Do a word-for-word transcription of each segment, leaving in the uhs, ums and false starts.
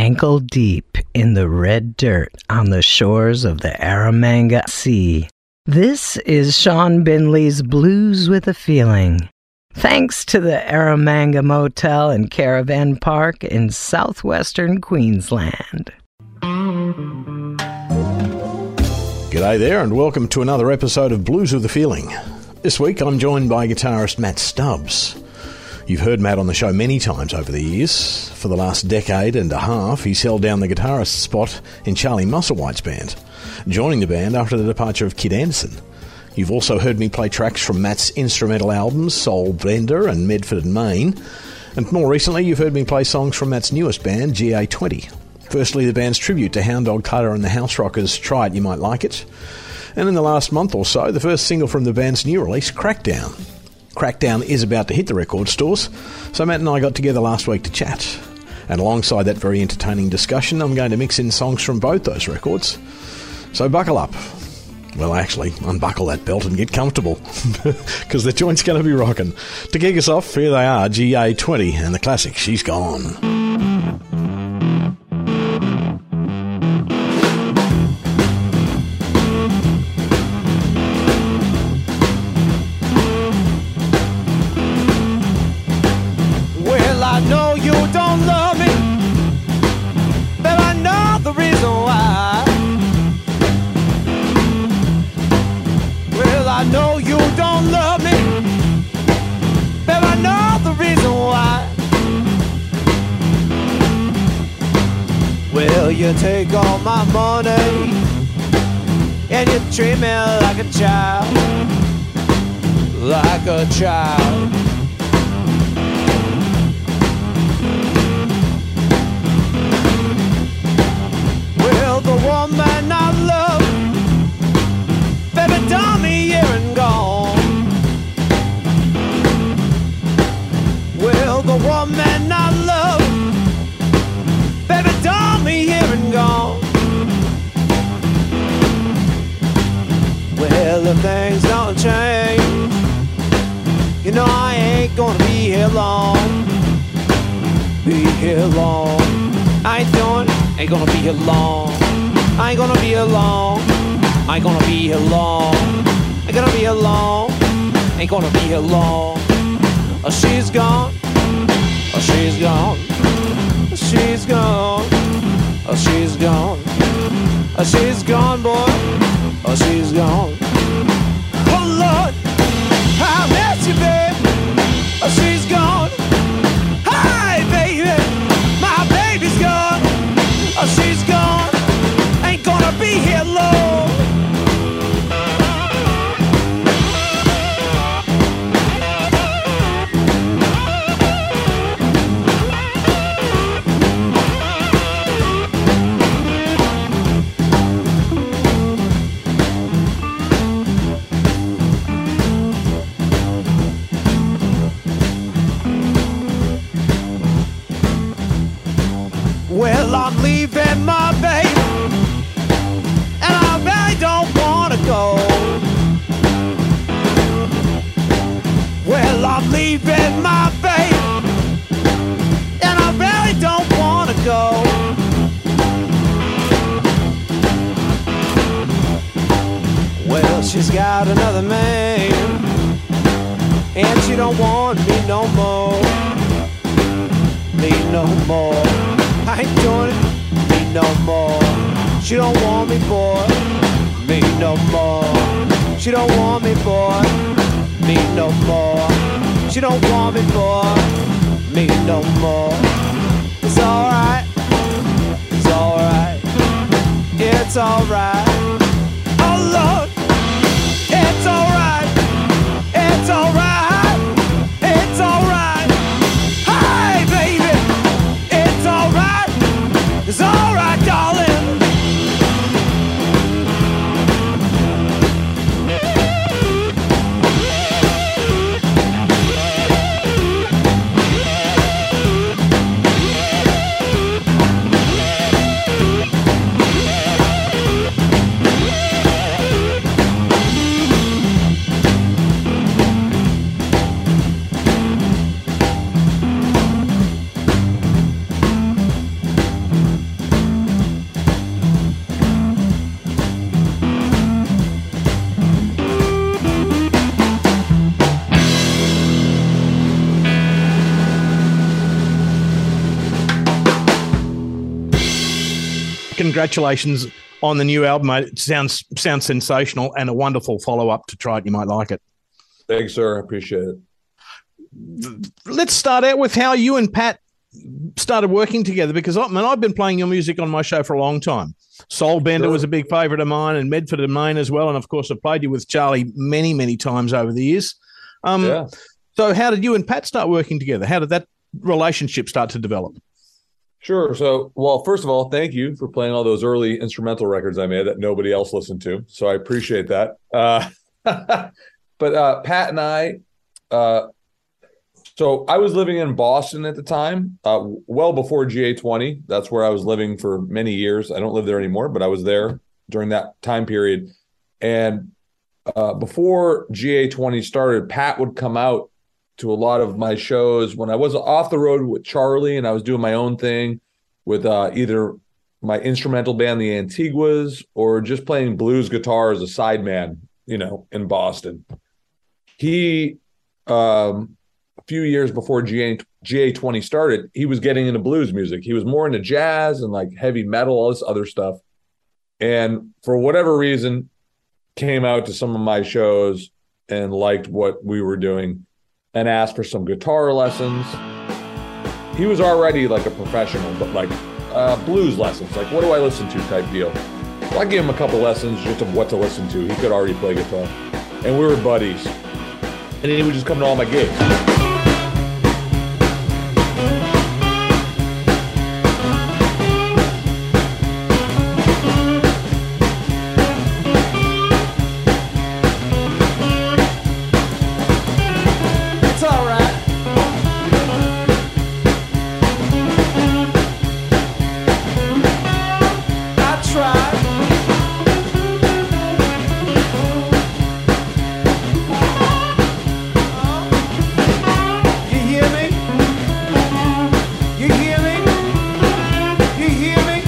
ankle deep in the red dirt on the shores of the Eromanga Sea. This is Sean Binley's Blues with a Feeling. Thanks to the Eromanga Motel and Caravan Park in southwestern Queensland. G'day there and welcome to another episode of Blues with a Feeling. This week I'm joined by guitarist Matt Stubbs. You've heard Matt on the show many times over the years. For the last decade and a half, he's held down the guitarist spot in Charlie Musselwhite's band, joining the band after the departure of Kid Anderson. You've also heard me play tracks from Matt's instrumental albums, Soul Blender and Medford and Maine. And more recently, you've heard me play songs from Matt's newest band, G A twenty. Firstly, the band's tribute to Hound Dog Carter and the House Rockers' Try It, You Might Like It. And in the last month or so, the first single from the band's new release, Crackdown. Crackdown is about to hit the record stores, so Matt and I got together last week to chat. And alongside that very entertaining discussion, I'm going to mix in songs from both those records. So buckle up. Well, actually, unbuckle that belt and get comfortable, because the joint's going to be rocking. To kick us off, here they are, G A twenty, and the classic, She's Gone. You take all my money and you treat me like a child, like a child. Well, the woman I love, baby, done me here and gone. Well, the woman I love, baby, done me here and gone. Well, if things don't change, you know I ain't gonna be here long. Be here long. I ain't doing, ain't gonna be here long. I ain't gonna be here long. I ain't gonna be here long. Ain't gonna be here long. Ain't gonna be here long. Oh, she's gone. Oh, she's gone. She's gone. Oh, she's gone. Oh, she's gone, boy. Oh, she's gone. Oh, Lord, I miss you, babe. Oh, she's gone. Hi, baby. My baby's gone. Oh, she's gone. Ain't gonna be here long. Well, I'm leaving my baby, and I really don't wanna go. Well, I'm leaving my baby, and I really don't wanna go. Well, she's got another man, and she don't want me no more. Me no more. I ain't doing it, me no more. She don't want me, boy, me no more. She don't want me, boy, me no more. She don't want me, boy, me no more. It's alright, it's alright, it's alright. Oh Lord, it's alright, it's alright, it's alright. Hi, baby, it's alright. It's alright, darling. congratulations on the new album, mate. It sounds sounds sensational and a wonderful follow-up to Try It. You might like it. Thanks, sir. I appreciate it. Let's start out with how you and Pat started working together, because I mean, I've been playing your music on my show for a long time. Soul Bender Sure. was a big favourite of mine, and Medford and Main as well. And, of course, I've played you with Charlie many, many times over the years. Um, Yeah. So how did you and Pat start working together? How did that relationship start to develop? Sure. So, well, first of all, thank you for playing all those early instrumental records I made that nobody else listened to. So I appreciate that. Uh, but uh, Pat and I, uh, so I was living in Boston at the time, uh, well before G A twenty. That's where I was living for many years. I don't live there anymore, but I was there during that time period. And uh, before G A twenty started, Pat would come out to a lot of my shows when I was off the road with Charlie and I was doing my own thing with uh, either my instrumental band, the Antiguas, or just playing blues guitar as a sideman, you know, in Boston. He, um, a few years before G A, G A twenty started, he was getting into blues music. He was more into jazz and like heavy metal, all this other stuff. And for whatever reason, came out to some of my shows and liked what we were doing and asked for some guitar lessons. He was already like a professional, but like uh, blues lessons, like what do I listen to type deal. So I gave him a couple lessons just of what to listen to. He could already play guitar. And we were buddies. And then he would just come to all my gigs. It's all right. I tried. You hear me? You hear me? You hear me?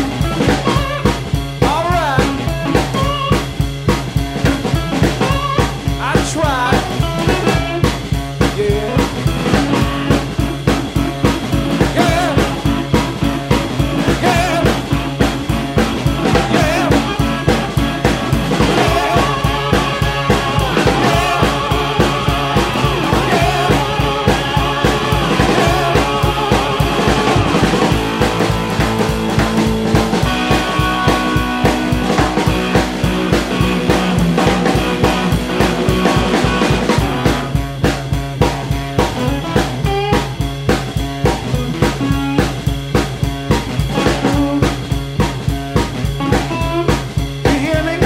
All right. I tried. Yeah. Yeah. Yeah. Yeah. You hear me?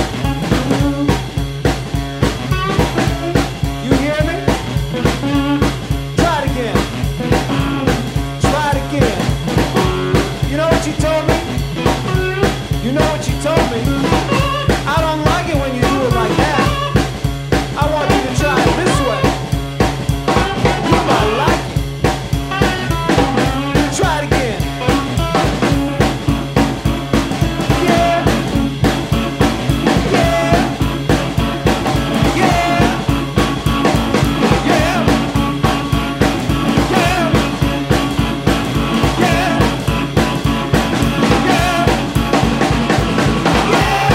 You hear me? Try it again. Try it again. You know what you told me? You know what you told me? I don't like it when you do it like that. I want you to try it this way. You might like it. Try it again. Yeah. Yeah. Yeah. Yeah. Yeah. Yeah. Yeah.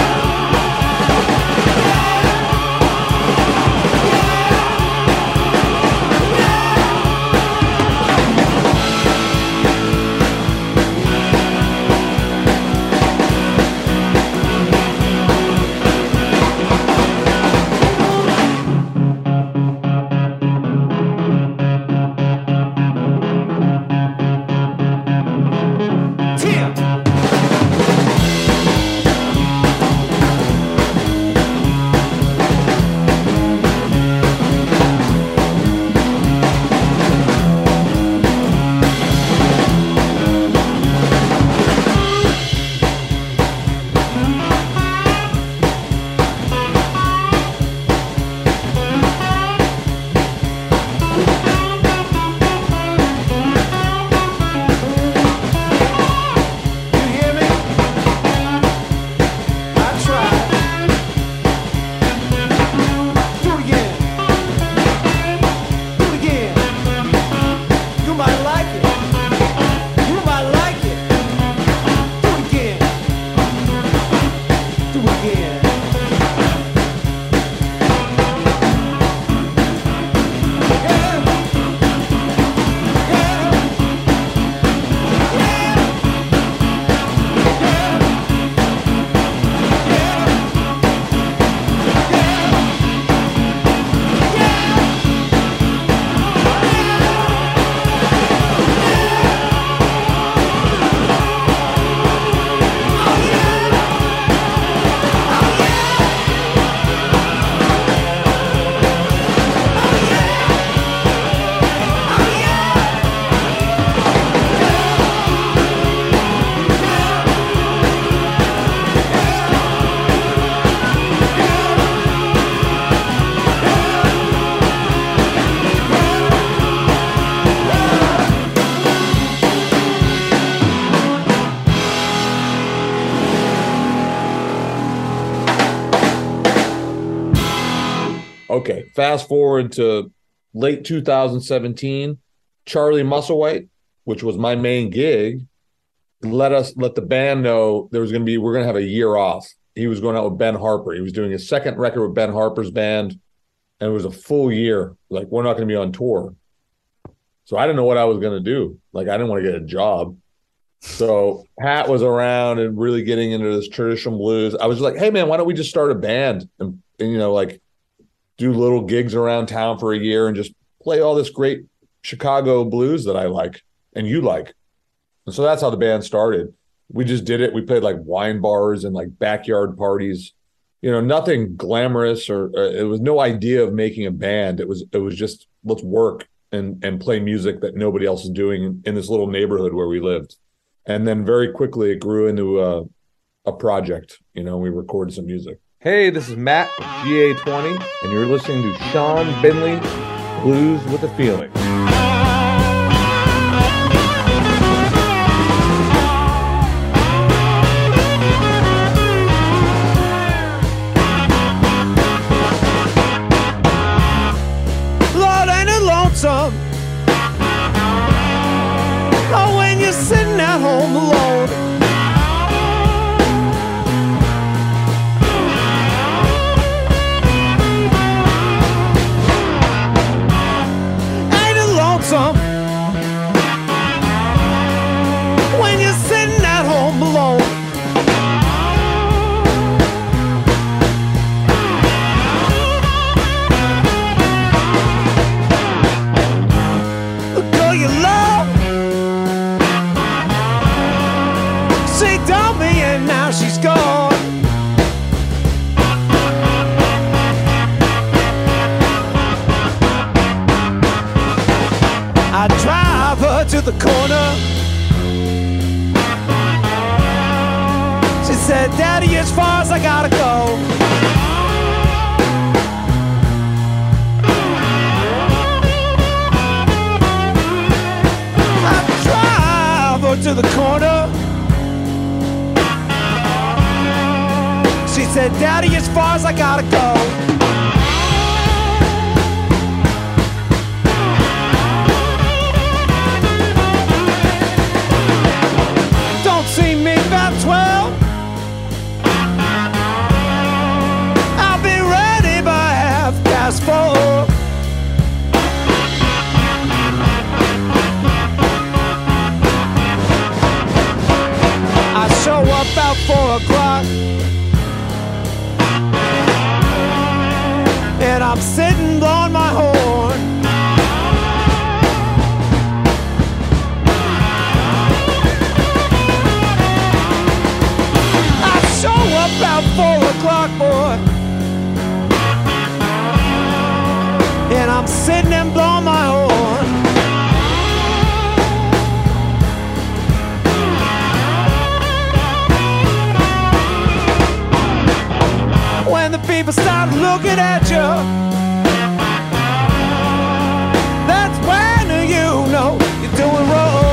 Okay, fast forward to late two thousand seventeen, Charlie Musselwhite, which was my main gig, let us let the band know there was going to be we're going to have a year off. He was going out with Ben Harper. He was doing his second record with Ben Harper's band, and it was a full year. Like, we're not going to be on tour. So I didn't know what I was going to do. Like, I didn't want to get a job. So Pat was around and really getting into this traditional blues. I was like, hey, man, why don't we just start a band and, and you know, like, do little gigs around town for a year and just play all this great Chicago blues that I like and you like. And so that's how the band started. We just did it. We played like wine bars and like backyard parties, you know, nothing glamorous or uh, it was no idea of making a band. It was, it was just, let's work and, and play music that nobody else is doing in, in this little neighborhood where we lived. And then very quickly it grew into a, a project, you know, we recorded some music. Hey, this is Matt with G A twenty, and you're listening to Sean Binley, Blues with a Feeling. Lord, ain't it lonesome? Oh, when you're sitting at home alone. Some. When you're sitting at home alone. The girl you love, she dumped me and now she's gone. I drive her to the corner. She said, Daddy, as far as I gotta go. I drive her to the corner. She said, Daddy, as far as I gotta go. See me about twelve. I'll be ready by half past four. I show up about four o'clock, and I'm sitting blowing my horn. About four o'clock, boy, and I'm sitting and blowing my horn. When the people start looking at you, that's when you know you're doing wrong.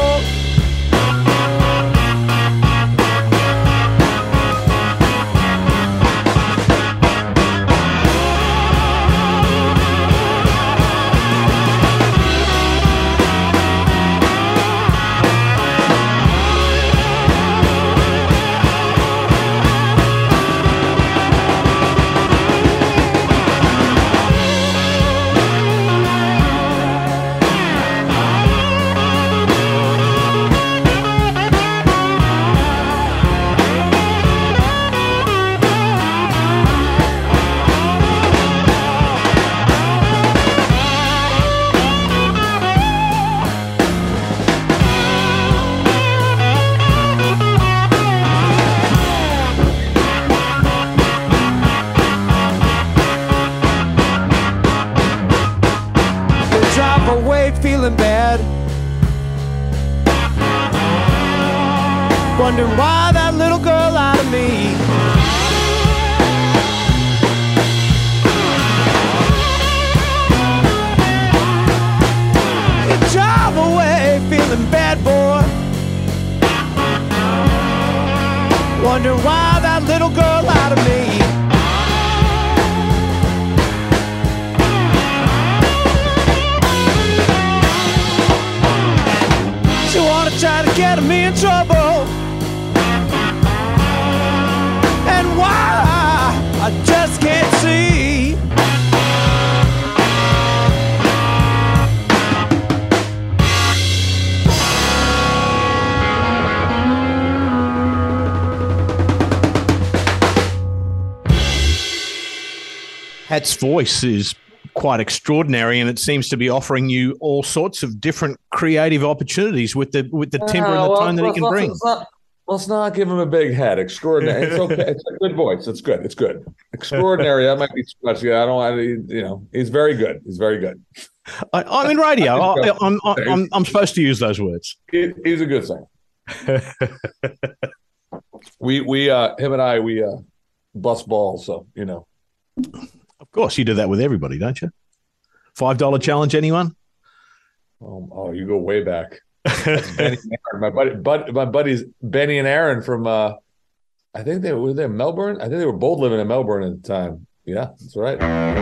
Feeling bad, wondering why that little girl out of me. You drive away feeling bad, boy, wondering why that little girl out of me. in trouble. And why I just can't see. Pat's voice is quite extraordinary, and it seems to be offering you all sorts of different creative opportunities with the with the timbre Uh, and the well, tone that he let's can not- bring. Let's not, let's not give him a big head. Extraordinary. It's okay. It's a good voice. It's good. It's good. Extraordinary. That might be too much. Yeah, I don't. I, you know, he's very good. He's very good. I, I'm in radio. I, I'm, I'm I'm supposed to use those words. He, he's a good singer. we we uh him and I we uh bust balls. So you know. Of course, you do that with everybody, don't you? Five dollar challenge, anyone? Oh, oh, you go way back. That's Benny and Aaron. My buddy, bud, my buddies Benny and Aaron from. uh I think they were there in Melbourne. I think they were both living in Melbourne at the time. Yeah, that's right.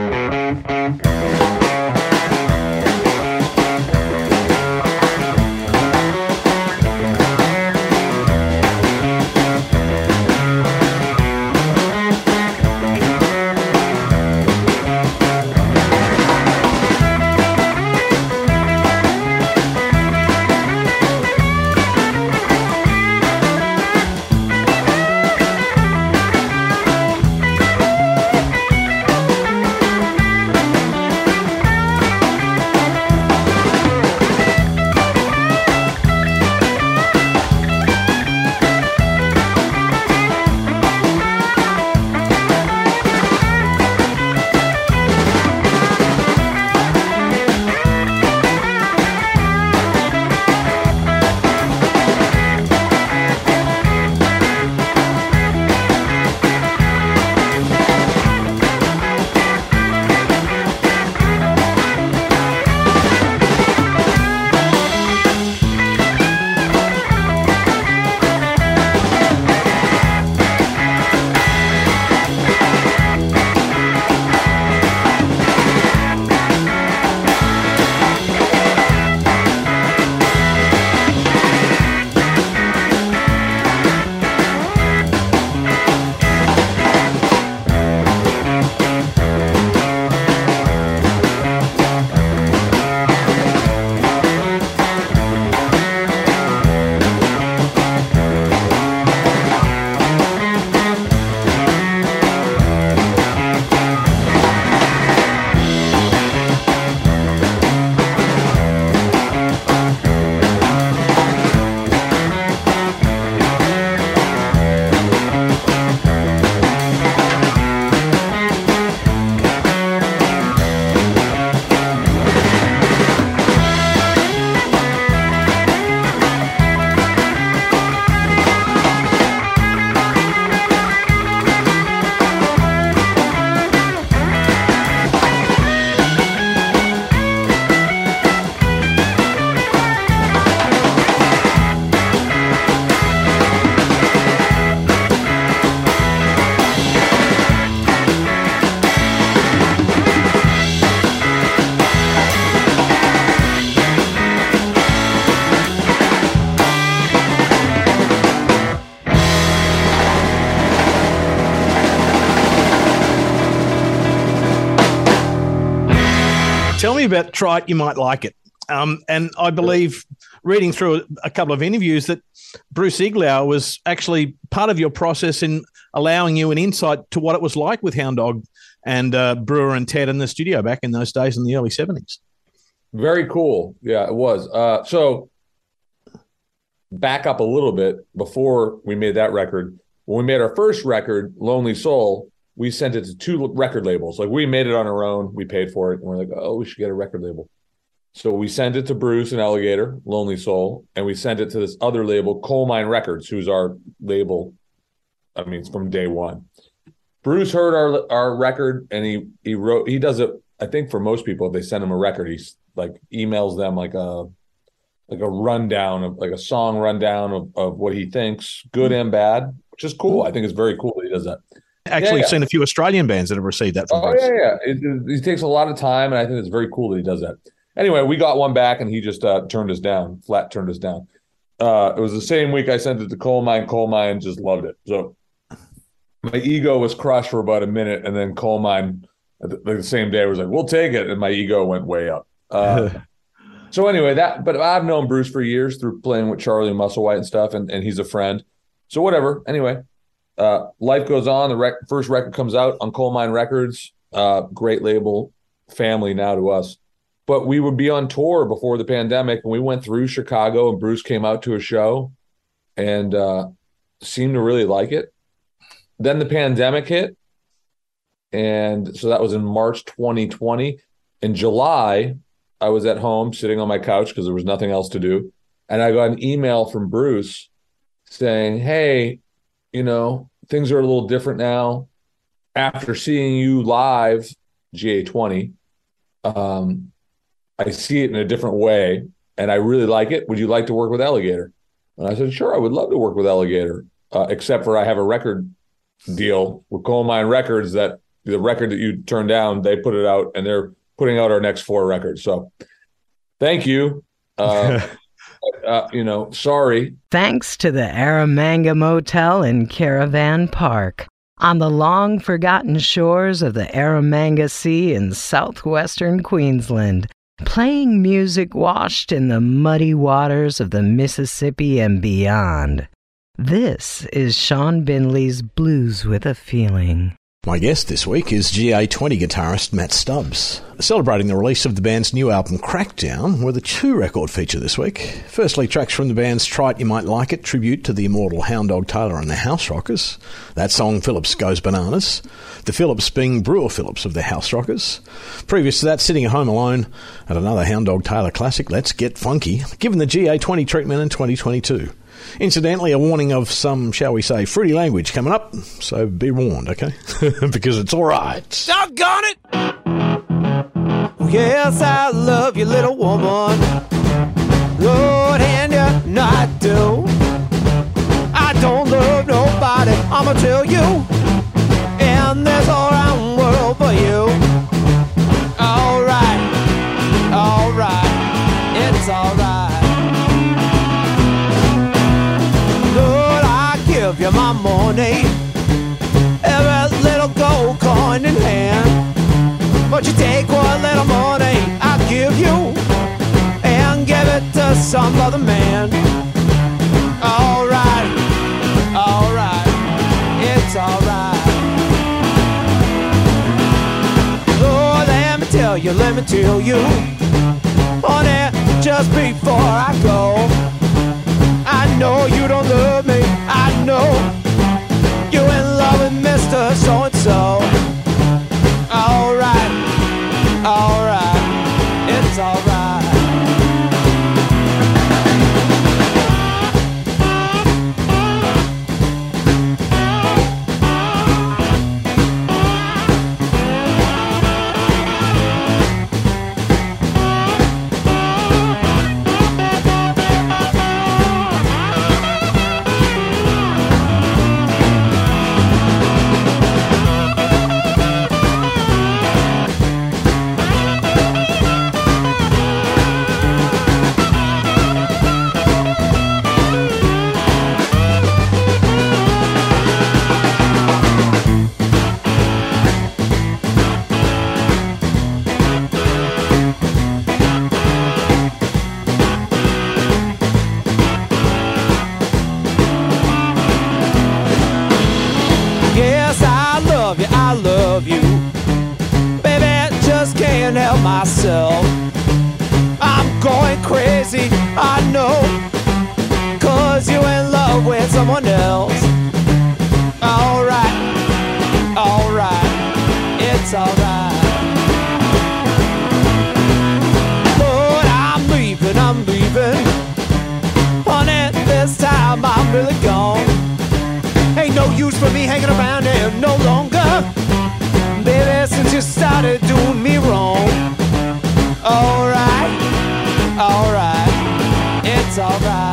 Tell me about Try It, You Might Like It. Um, and I believe, reading through a, a couple of interviews, that Bruce Iglauer was actually part of your process in allowing you an insight to what it was like with Hound Dog and uh, Brewer and Ted in the studio back in those days in the early seventies. Very cool. Yeah, it was. Uh, so back up a little bit before we made that record. When we made our first record, Lonely Soul, we sent it to two record labels. Like, we made it on our own. We paid for it. And we're like, oh, we should get a record label. So we sent it to Bruce and Alligator, Lonely Soul, and we sent it to this other label, Coal Mine Records, who's our label. I mean, it's from day one. Bruce heard our our record, and he he wrote. He does it. I think for most people, if they send him a record, he's like emails them like a like a rundown of like a song rundown of, of what he thinks, good and bad, which is cool. I think it's very cool that he does that. Actually, yeah, I've yeah. seen a few Australian bands that have received that from Oh Bruce. yeah, yeah. It, it, it takes a lot of time, and I think it's very cool that he does that. Anyway, we got one back, and he just uh, turned us down, flat turned us down. Uh, it was the same week I sent it to Coal Mine. Coal Mine just loved it. So my ego was crushed for about a minute, and then Coal Mine the, the same day was like, "We'll take it," and my ego went way up. Uh, so anyway, that. But I've known Bruce for years through playing with Charlie and Musselwhite and stuff, and, and he's a friend. So whatever. Anyway, uh, life goes on. The rec- first record comes out on Coal Mine Records. Uh, great label, family now to us. But we would be on tour before the pandemic, and we went through Chicago, and Bruce came out to a show and uh, seemed to really like it. Then the pandemic hit, and so that was in March twenty twenty. In July, I was at home sitting on my couch because there was nothing else to do, and I got an email from Bruce saying, "Hey, you know, things are a little different now. After seeing you live, G A twenty, um, I see it in a different way, and I really like it. Would you like to work with Alligator?" And I said, "Sure, I would love to work with Alligator, uh, except for I have a record deal with Coal Mine Records that the record that you turned down, they put it out, and they're putting out our next four records. So thank you. Uh, uh, you know, sorry." Thanks to the Aramanga Motel in Caravan Park, on the long-forgotten shores of the Aramanga Sea in southwestern Queensland, playing music washed in the muddy waters of the Mississippi and beyond. This is Sean Binley's Blues with a Feeling. My guest this week is G A twenty guitarist Matt Stubbs. Celebrating the release of the band's new album Crackdown with a two-record feature this week. Firstly, tracks from the band's Try It You Might Like It tribute to the immortal Hound Dog Taylor and the House Rockers. That song, Phillips Goes Bananas. The Phillips being Brewer Phillips of the House Rockers. Previous to that, sitting at home alone at another Hound Dog Taylor classic, Let's Get Funky, given the G A twenty treatment in twenty twenty-two. Incidentally, a warning of some, shall we say, fruity language coming up, so be warned, okay? Because it's all right. Doggone it! Yes, I love you, little woman. Lord, and you know I do. I don't love nobody, I'ma tell you. And there's all around the world for you. All right, all right, it's all right. Give you my money, every little gold coin in hand. But you take what little money I give you and give it to some other man. All right, all right, it's all right. Lord, let me tell you, let me tell you, honey, just before I go, I know you don't love me, I know you're in love with Mister So-and-so. All right, all right, it's all right. Myself, I'm going crazy, I know, 'cause you're in love with someone else. All right, all right, it's all right. Lord, I'm leaving, I'm leaving, honey, this time I'm really gone. Ain't no use for me hanging around here no longer, baby, since you started doing me wrong. All right, all right, it's all right.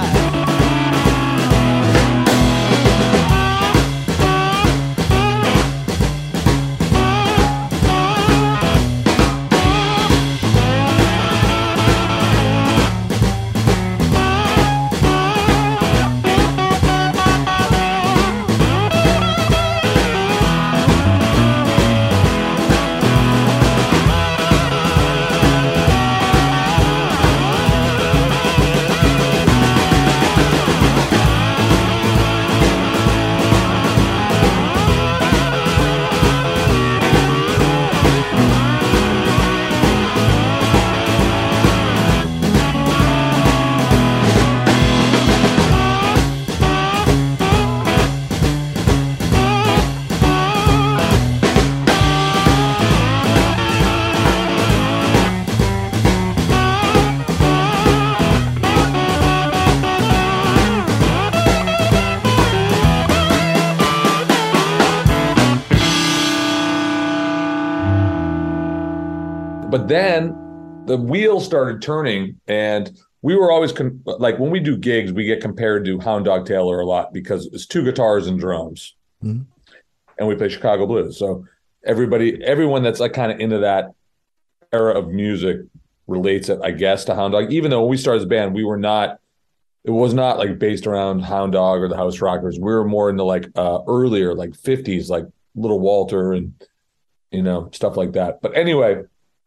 but then the wheel started turning, and we were always con- like when we do gigs, we get compared to Hound Dog Taylor a lot because it's two guitars and drums, mm-hmm. and we play Chicago blues. So everybody, everyone that's like kind of into that era of music relates it, I guess, to Hound Dog. Even though when we started as a band, we were not. It was not like based around Hound Dog or the House Rockers. We were more into like uh, earlier, like fifties, like Little Walter and you know stuff like that. But anyway,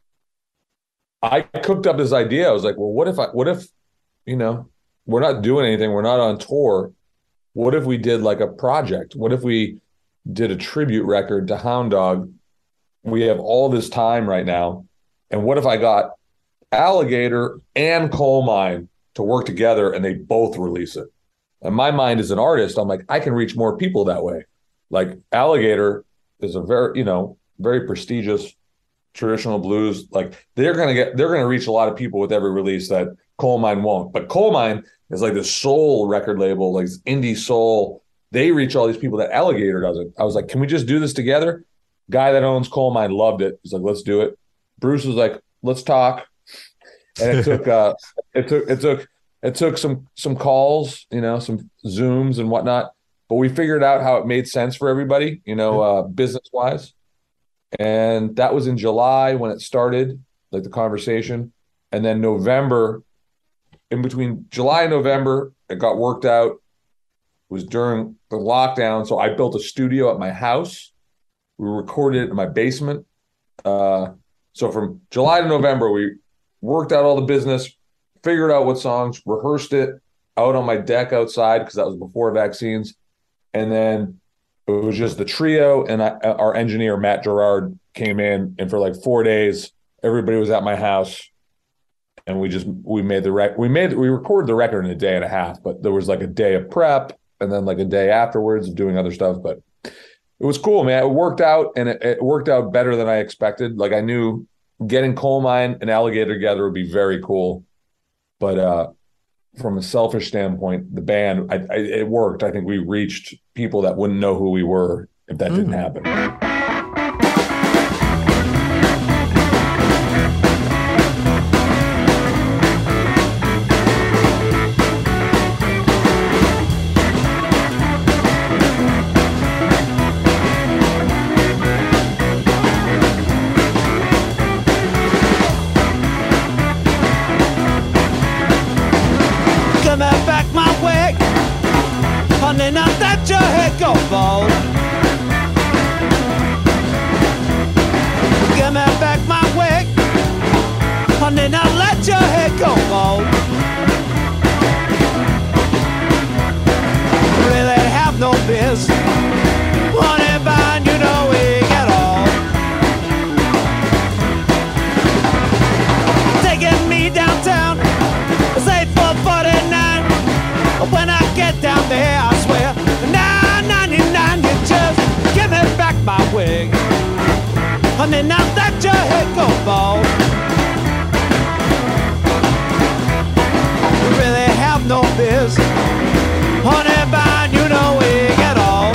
I cooked up this idea. I was like, well, what if I, what if, you know, we're not doing anything. We're not on tour. What if we did like a project? What if we did a tribute record to Hound Dog? We have all this time right now. And what if I got Alligator and Coal Mine to work together and they both release it? And my mind as an artist, I'm like, I can reach more people that way. Like Alligator is a very, you know, very prestigious traditional blues. Like they're going to get, they're going to reach a lot of people with every release that Coal Mine won't. But Coal Mine is like this soul record label, like indie soul. They reach all these people that Alligator doesn't. I was like, can we just do this together? Guy that owns Coal Mine loved it. He's like, let's do it. Bruce was like, let's talk. And it took, uh, it took, it took, it took some, some calls, you know, some Zooms and whatnot, but we figured out how it made sense for everybody, you know, uh, business wise. And that was in July when it started, like the conversation. And then November, in between July and November, it got worked out. It was during the lockdown. So I built a studio at my house. We recorded it in my basement. Uh, so from July to November, we worked out all the business, figured out what songs, rehearsed it out on my deck outside because that was before vaccines. And then it was just the trio, and I, our engineer, Matt Gerard, came in, and for like four days, everybody was at my house, and we just, we made the rec, we made, we recorded the record in a day and a half, but there was like a day of prep, and then like a day afterwards of doing other stuff, but it was cool, man. It worked out, and it, it worked out better than I expected. Like I knew getting Coal Mine and Alligator together would be very cool, but uh, from a selfish standpoint, the band, I, I, it worked. I think we reached people that wouldn't know who we were if that mm. didn't happen. Now that your head go bald, give me back my wig, honey, now let your head go bald. Really have no biz, honey, but you know we get all. Taking me downtown, it's eight four forty-nine. When I get down there, I swear, nine ninety-nine, you just give me back my wig. Honey, now that your head go bald, you really have no biz. Honey, but you know we get all.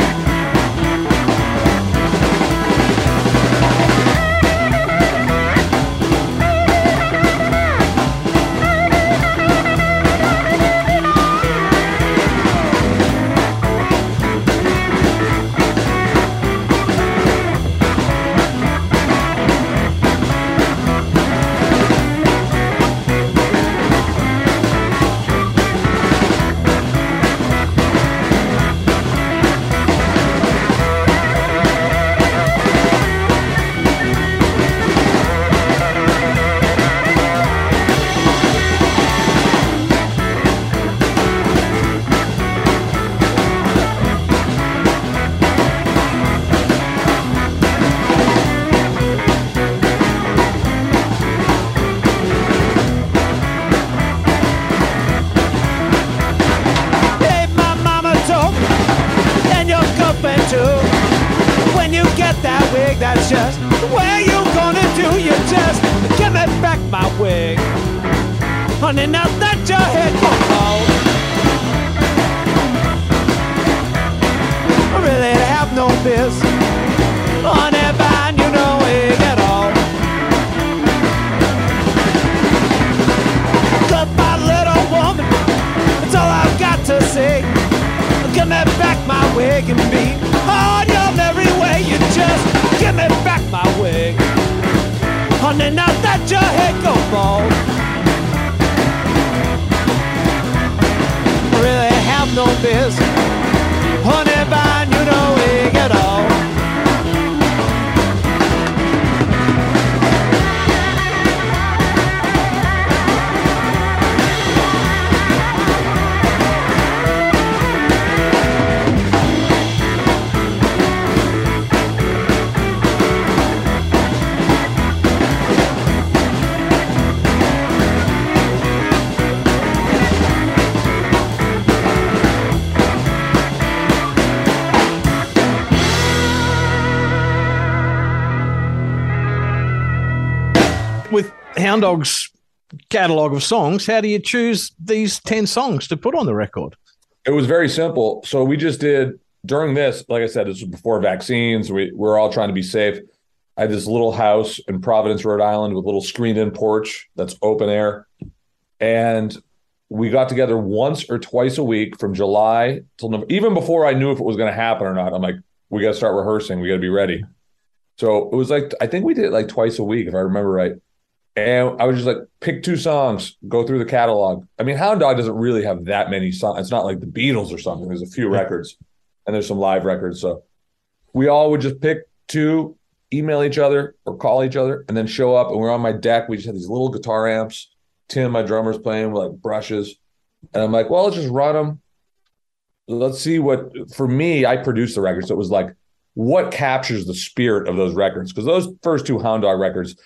That's just the way you gonna do. You just give me back my wig, honey, now that your head go bald. I really have no biz, honey, but you know we get all. we can be. On your merry way, you just give me back my wig. Honey, now that your head go bald, I really have no biz. Honey, by you know wig at all. With Hound Dog's catalogue of songs, how do you choose these ten songs to put on the record? It was very simple. So we just did, during this, like I said, this was before vaccines. We, we're all trying to be safe. I had this little house in Providence, Rhode Island with a little screened-in porch that's open air. And we got together once or twice a week from July till November. Even before I knew if it was going to happen or not, I'm like, we got to start rehearsing. We got to be ready. So it was like, I think we did it like twice a week, if I remember right. And I would just like pick two songs, go through the catalog. I mean, Hound Dog doesn't really have that many songs. It's not like the Beatles or something. There's a few records and there's some live records. So we all would just pick two, email each other or call each other, and then show up. And we're on my deck. We just had these little guitar amps. Tim, my drummer's playing with like brushes. And I'm like, well, let's just run them. Let's see what, for me, I produced the record. So it was like, what captures the spirit of those records? Because those first two Hound Dog records,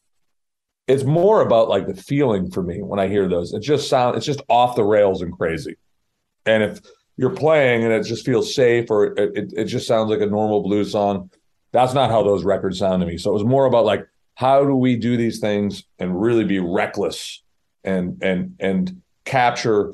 it's more about like the feeling for me when I hear those. It just sound, it's just off the rails and crazy. And if you're playing and it just feels safe, or it, it, it just sounds like a normal blues song, that's not how those records sound to me. So it was more about like, how do we do these things and really be reckless and and and capture?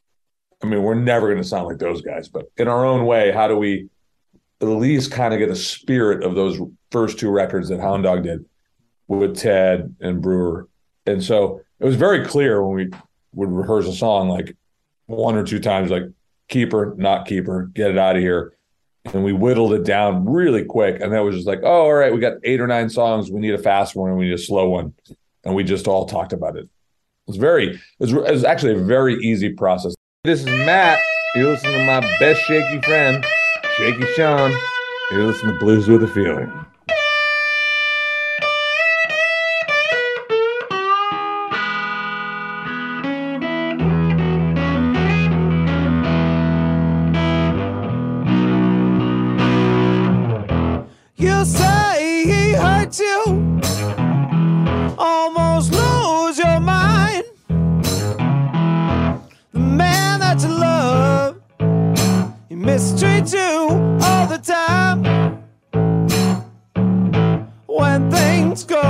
I mean, we're never going to sound like those guys, but in our own way, how do we at least kind of get the spirit of those first two records that Hound Dog did with Ted and Brewer? And so it was very clear when we would rehearse a song, like one or two times, like keeper, not keeper, get it out of here. And we whittled it down really quick. And that was just like, oh, all right, we got eight or nine songs. We need a fast one and we need a slow one. And we just all talked about it. It was very, it was, it was actually a very easy process. This is Matt. You listen to my best shaky friend, Shaky Sean. You listen to Blues with a Feeling. You say he hurt you, almost lose your mind. The man that you love, he mistreats you all the time. When things go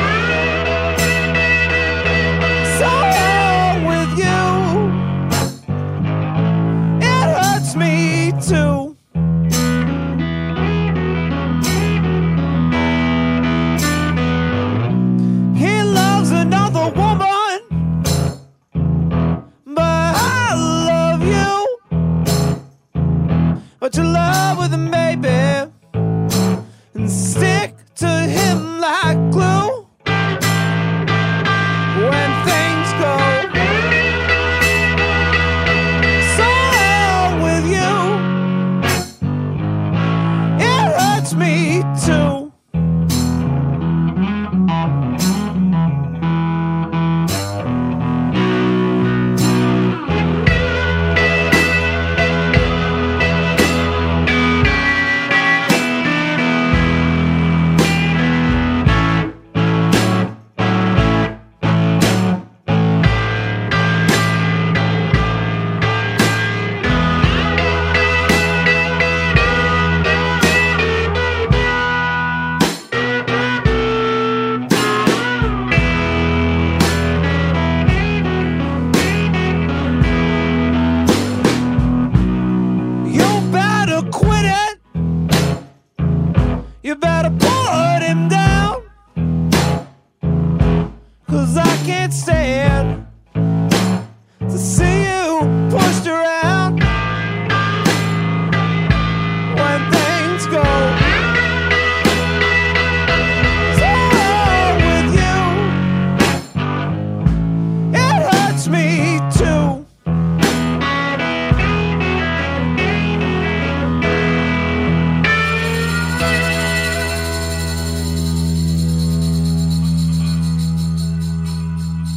so wrong with you, it hurts me too. But you love with him, baby, and stick to him like glue. When things go so wrong with you, it hurts me too.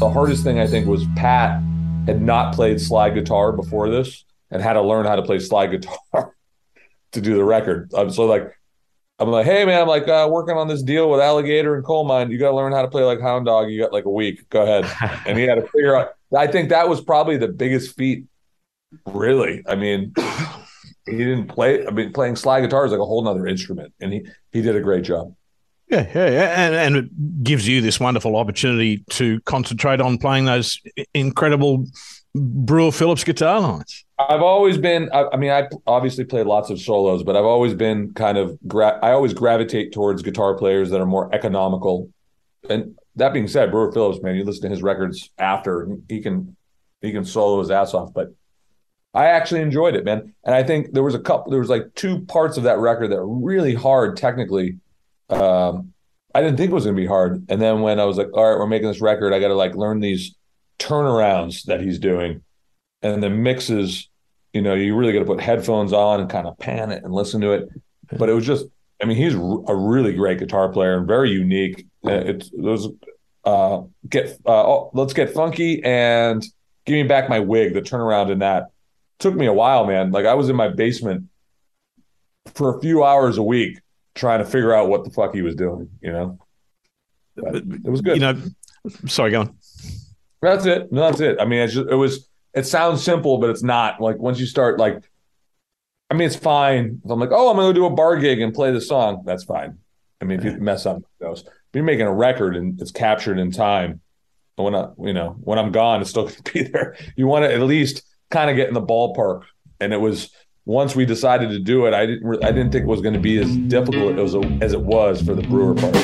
the hardest thing I think was Pat had not played slide guitar before this and had to learn how to play slide guitar to do the record. Um, so like, I'm like, hey man, I'm like uh, working on this deal with Alligator and Coal Mine. You got to learn how to play like Hound Dog. You got like a week. Go ahead. And he had to figure out. I think that was probably the biggest feat. Really, I mean, he didn't play. I mean, playing slide guitar is like a whole nother instrument, and he he did a great job. Yeah, yeah, yeah. And, and it gives you this wonderful opportunity to concentrate on playing those incredible Brewer Phillips guitar lines. I've always been, I, I mean, I obviously played lots of solos, but I've always been kind of, gra- I always gravitate towards guitar players that are more economical. And that being said, Brewer Phillips, man, you listen to his records after, he can, he can solo his ass off, but I actually enjoyed it, man. And I think there was a couple, there was like two parts of that record that were really hard technically. Um, I didn't think it was going to be hard. And then when I was like, all right, we're making this record, I got to like learn these turnarounds that he's doing. And the mixes, you know, you really got to put headphones on and kind of pan it and listen to it. But it was just, I mean, he's a really great guitar player and very unique. It's those uh, get uh, oh, let's get funky and give me back my wig. The turnaround in that took me a while, man. Like I was in my basement for a few hours a week trying to figure out what the fuck he was doing. You know, but it was good. You know, sorry, go on. That's it. No, that's it. I mean, it's just, it was. It sounds simple, but it's not. Like once you start, like, I mean, it's fine. If I'm like, oh, I'm going to do a bar gig and play the song. That's fine. I mean, if you mess up those, but you're making a record and it's captured in time. But when I, you know, when I'm gone, it's still going to be there. You want to at least kind of get in the ballpark. And it was once we decided to do it, I didn't, re- I didn't think it was going to be as difficult as, as it was for the Brewer part.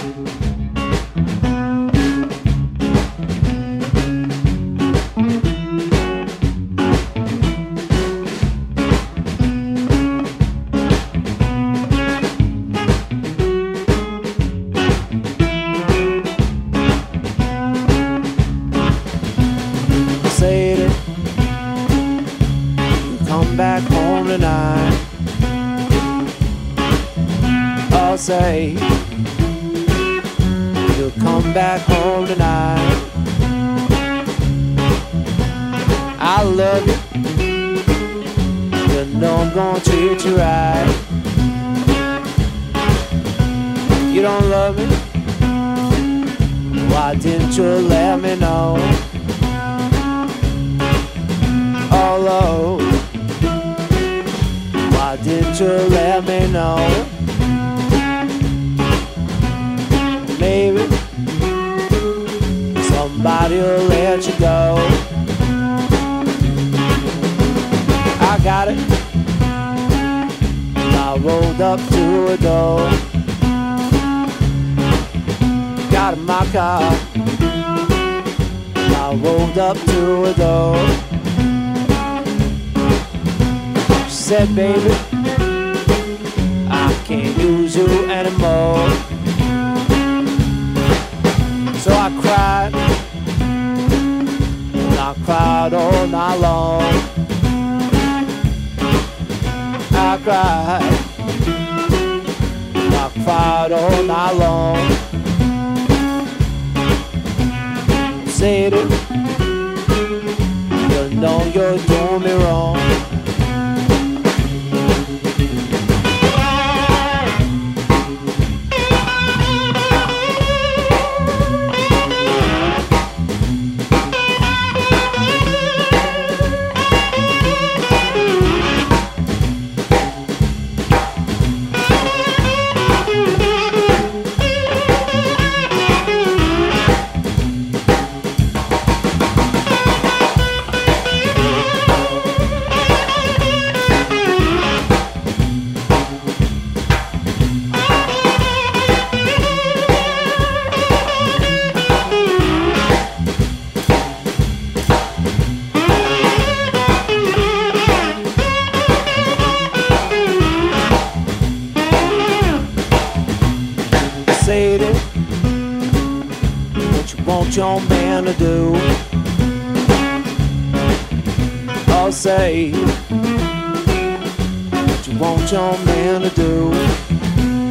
Say you'll come back home tonight. I love you, you know I'm gonna treat you right. You don't love me, why didn't you let me know? Oh Lord, why didn't you let me know? Maybe somebody will let you go. I got it. I rolled up to a door. Got in my car. I rolled up to a door. She said, baby, I can't use you anymore. So I cried, and I cried all night long. I cried, and I cried all night long. Said it, you know you're doing me wrong. Your man to do, I'll say what you want your man to do.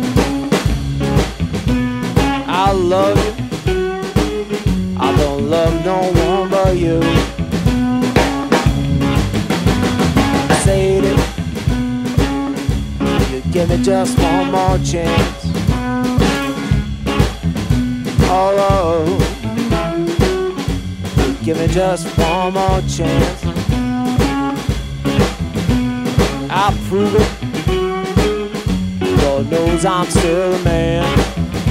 I love you, I don't love no one but you. Sadie, you give me just one more chance. Oh, you give me just one more chance. I'll prove it. Lord knows I'm still a man.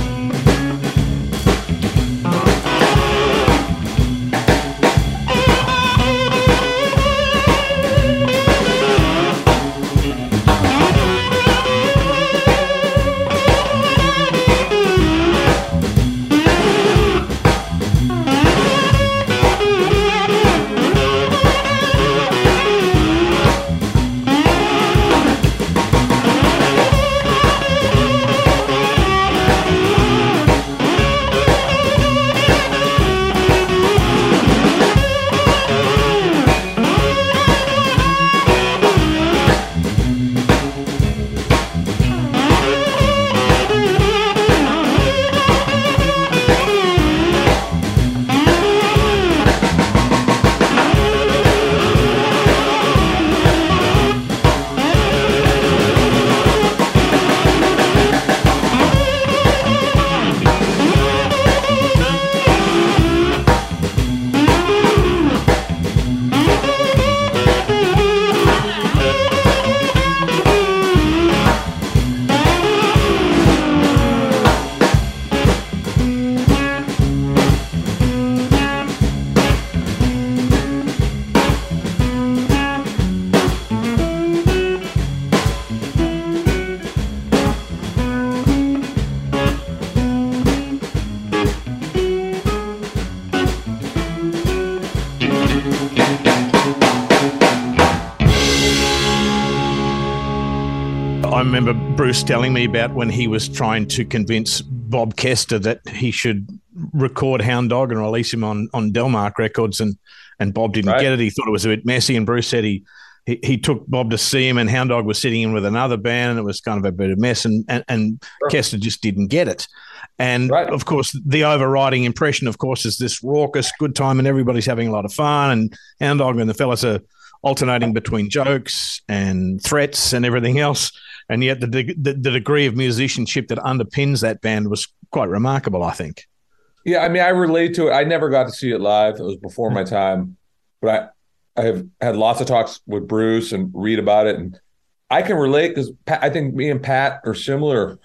I remember Bruce telling me about when he was trying to convince Bob Kester that he should record Hound Dog and release him on, on Delmark Records, and, and Bob didn't right. get it. He thought it was a bit messy, and Bruce said he, he he took Bob to see him, and Hound Dog was sitting in with another band, and it was kind of a bit of a mess, and, and, and sure. Kester just didn't get it. And, right. of course, the overriding impression, of course, is this raucous good time and everybody's having a lot of fun, and Hound Dog and the fellas are alternating between jokes and threats and everything else. And yet the, de- the the degree of musicianship that underpins that band was quite remarkable, I think. Yeah, I mean, I relate to it. I never got to see it live. It was before my time. But I, I have had lots of talks with Bruce and read about it. And I can relate because I think me and Pat are similar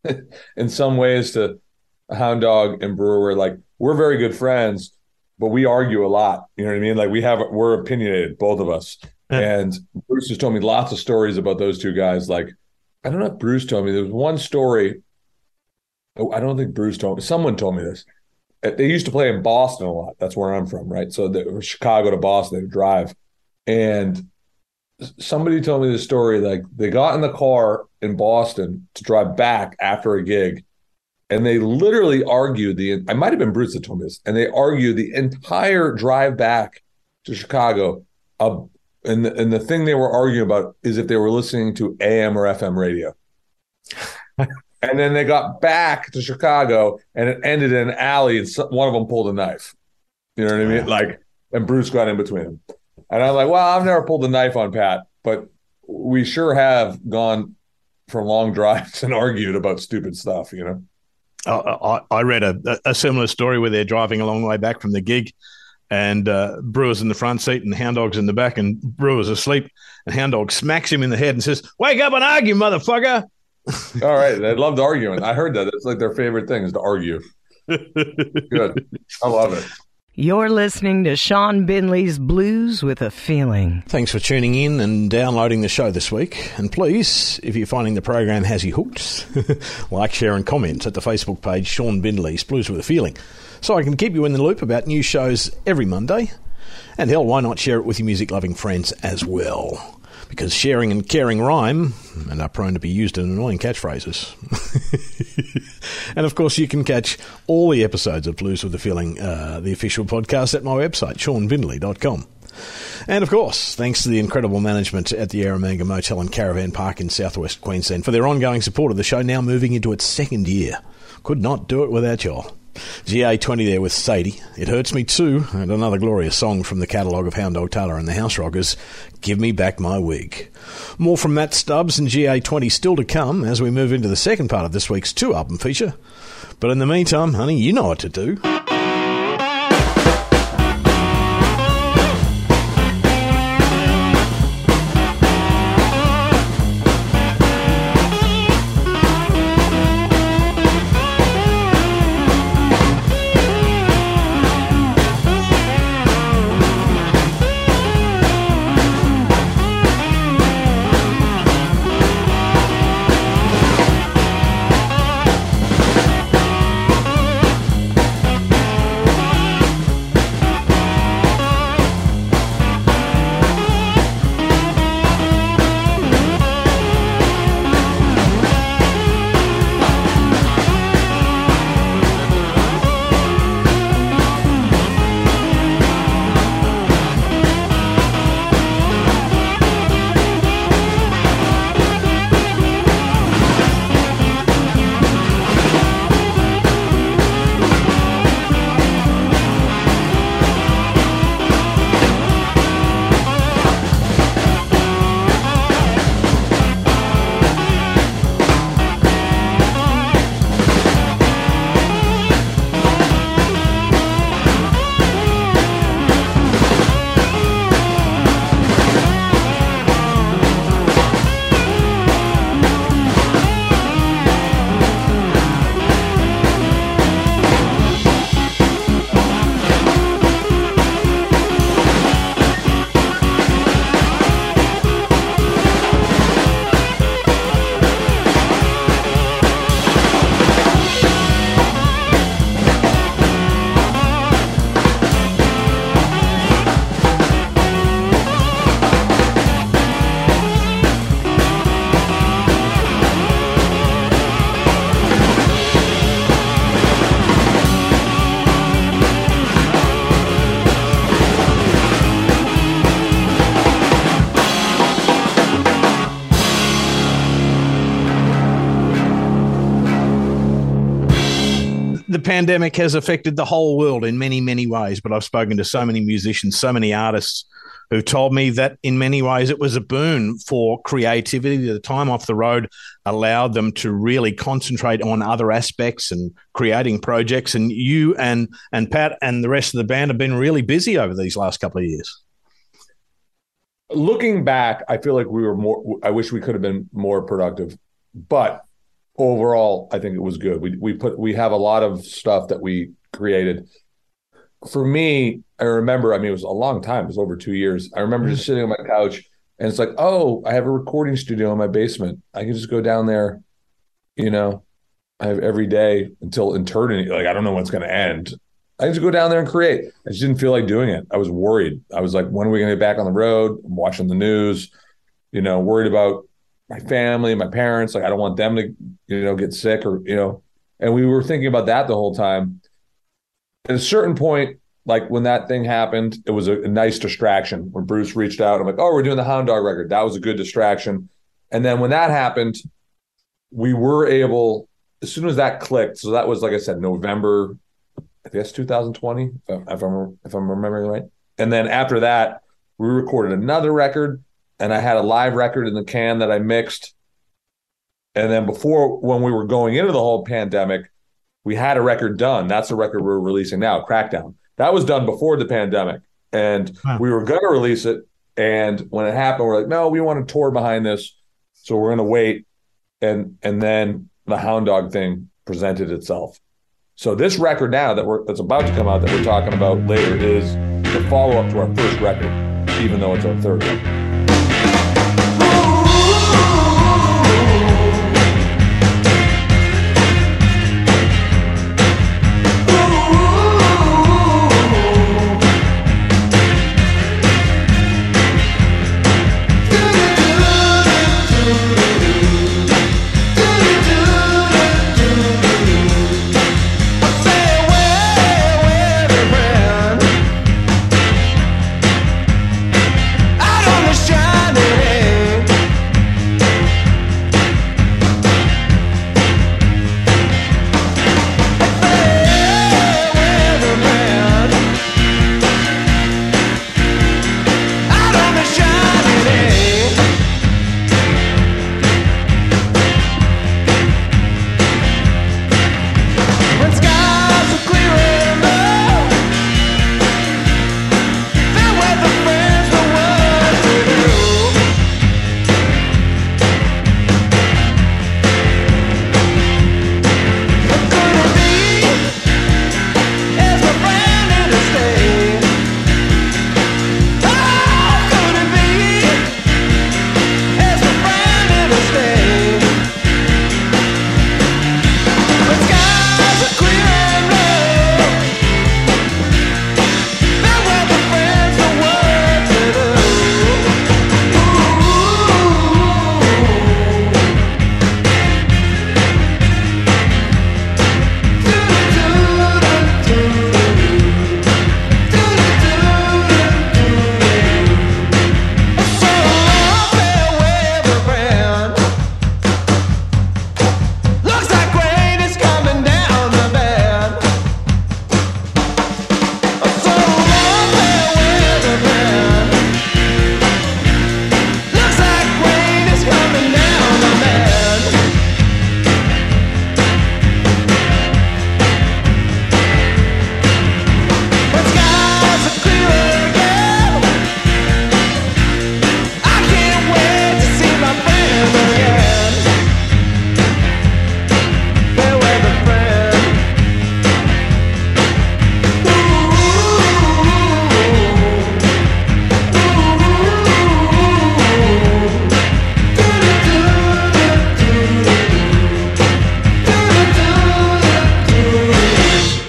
in some ways to Hound Dog and Brewer. Like, we're very good friends, but we argue a lot. You know what I mean? Like, we have, we're opinionated, both of us. Yeah. And Bruce has told me lots of stories about those two guys. Like, I don't know if Bruce told me. There was one story. Oh, I don't think Bruce told me. Someone told me this. They used to play in Boston a lot. That's where I'm from, right? So they were Chicago to Boston, they'd drive. And somebody told me this story. Like, they got in the car in Boston to drive back after a gig, and they literally argued the – I might have been Bruce that told me this. And they argued the entire drive back to Chicago uh, – And the, and the thing they were arguing about is if they were listening to A M or F M radio. And then they got back to Chicago, and it ended in an alley, and one of them pulled a knife. You know what I mean? Like, and Bruce got in between them. And I'm like, well, I've never pulled a knife on Pat, but we sure have gone for long drives and argued about stupid stuff, you know? I, I read a, a similar story where they're driving a long way back from the gig, and uh, Brewer's in the front seat and Hound Dog's in the back, and Brewer's asleep, and Hound Dog smacks him in the head and says, "Wake up and argue, motherfucker." All right. They loved arguing. I heard that. It's like their favorite thing is to argue. Good. I love it. You're listening to Sean Binley's Blues with a Feeling. Thanks for tuning in and downloading the show this week. And please, if you're finding the program has you hooked, like, share and comment at the Facebook page Sean Binley's Blues with a Feeling, so I can keep you in the loop about new shows every Monday. And hell, why not share it with your music-loving friends as well? Because sharing and caring rhyme and are prone to be used in annoying catchphrases. And, of course, you can catch all the episodes of Blues with a Feeling, uh, the official podcast, at my website, sean bindley dot com. And, of course, thanks to the incredible management at the Eromanga Motel and Caravan Park in southwest Queensland for their ongoing support of the show, now moving into its second year. Could not do it without y'all. G A twenty there with Sadie. It Hurts Me Too, and another glorious song from the catalogue of Hound Dog Taylor and the House Rockers, Give Me Back My Wig. More from Matt Stubbs and G A twenty still to come as we move into the second part of this week's two-album feature. But in the meantime, honey, you know what to do. The pandemic has affected the whole world in many, many ways, but I've spoken to so many musicians, so many artists who told me that in many ways it was a boon for creativity. The time off the road allowed them to really concentrate on other aspects and creating projects. And you and, and Pat and the rest of the band have been really busy over these last couple of years. Looking back, I feel like we were more, I wish we could have been more productive, but overall, I think it was good. We we put we have a lot of stuff that we created. For me, I remember, I mean, it was a long time. It was over two years. I remember just sitting on my couch and it's like, oh, I have a recording studio in my basement. I can just go down there, you know, I have every day until eternity. Like, I don't know what's going to end. I can just go down there and create. I just didn't feel like doing it. I was worried. I was like, when are we going to get back on the road? I'm watching the news, you know, worried about my family, my parents. Like, I don't want them to, you know, get sick or, you know, and we were thinking about that the whole time. At a certain point, like when that thing happened, it was a, a nice distraction. When Bruce reached out, I'm like, oh, we're doing the Hound Dog record. That was a good distraction. And then when that happened, we were able, as soon as that clicked, so that was, like I said, November, I guess two thousand twenty, if I'm, if I'm, if I'm remembering right. And then after that, we recorded another record. And I had a live record in the can that I mixed. And then before, when we were going into the whole pandemic, we had a record done. That's the record we're releasing now, Crackdown. That was done before the pandemic. And wow. We were going to release it. And when it happened, we're like, no, we want to tour behind this. So we're going to wait. And and then the Hound Dog thing presented itself. So this record now that we're that's about to come out that we're talking about later is the follow-up to our first record, even though it's our third record. I don't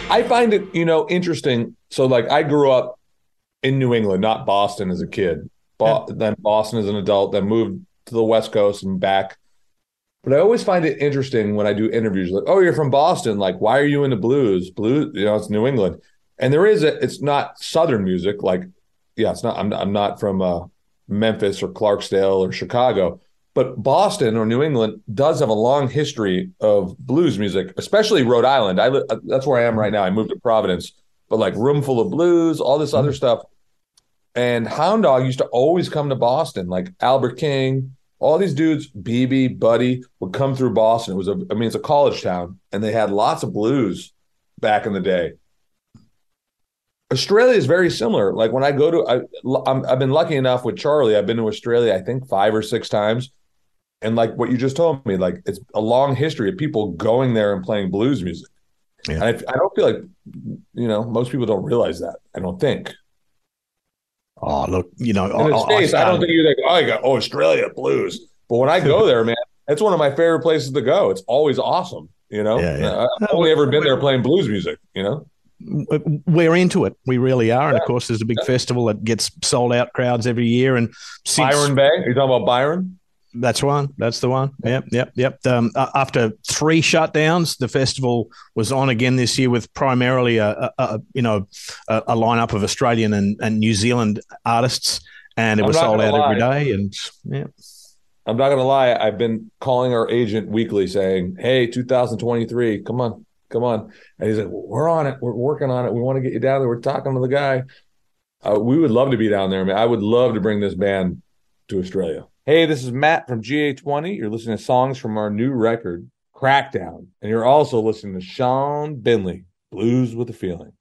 I find it, you know, interesting. So, like, I grew up in New England, not Boston as a kid. Bo- yeah. Then Boston as an adult, then moved to the West Coast and back. But I always find it interesting when I do interviews, like, oh, you're from Boston. Like, why are you into blues? Blues, you know, it's New England. And there is a, it's not Southern music. Like, yeah, it's not, I'm, I'm not from uh, Memphis or Clarksdale or Chicago. But Boston or New England does have a long history of blues music, especially Rhode Island. I li- That's where I am right now. I moved to Providence. But like Room Full of Blues, all this other stuff. And Hound Dog used to always come to Boston, like Albert King, all these dudes, B B, Buddy, would come through Boston. It was a, I mean, it's a college town, and they had lots of blues back in the day. Australia is very similar. Like when I go to, I, I'm, I've been lucky enough with Charlie. I've been to Australia, I think five or six times. And like what you just told me, like it's a long history of people going there and playing blues music. Yeah. And I, I don't feel like, you know, most people don't realize that. I don't think. Oh, look, you know, in the I, States, I, I don't think you think, oh, I got oh, Australia blues. But when I go there, man, it's one of my favorite places to go. It's always awesome, you know. Yeah, yeah. I've only ever been there playing blues music, you know. We're into it. We really are. And yeah. Of course, there's a big yeah. festival that gets sold out crowds every year. And since, Byron Bay? Are you talking about Byron? That's one. That's the one. Yep, yep, yep. Um, after three shutdowns, the festival was on again this year with primarily a, a, a you know a, a lineup of Australian and, and New Zealand artists, and it was sold out lie. every day. And yeah, I'm not gonna lie. I've been calling our agent weekly, saying, "Hey, two thousand twenty-three, come on, come on," and he's like, "We're on it. We're working on it. We want to get you down there. We're talking to the guy. Uh, we would love to be down there, man. I would love to bring this band to Australia." Hey, this is Matt from G A twenty. You're listening to songs from our new record, Crackdown. And you're also listening to Sean Binley, Blues with a Feeling.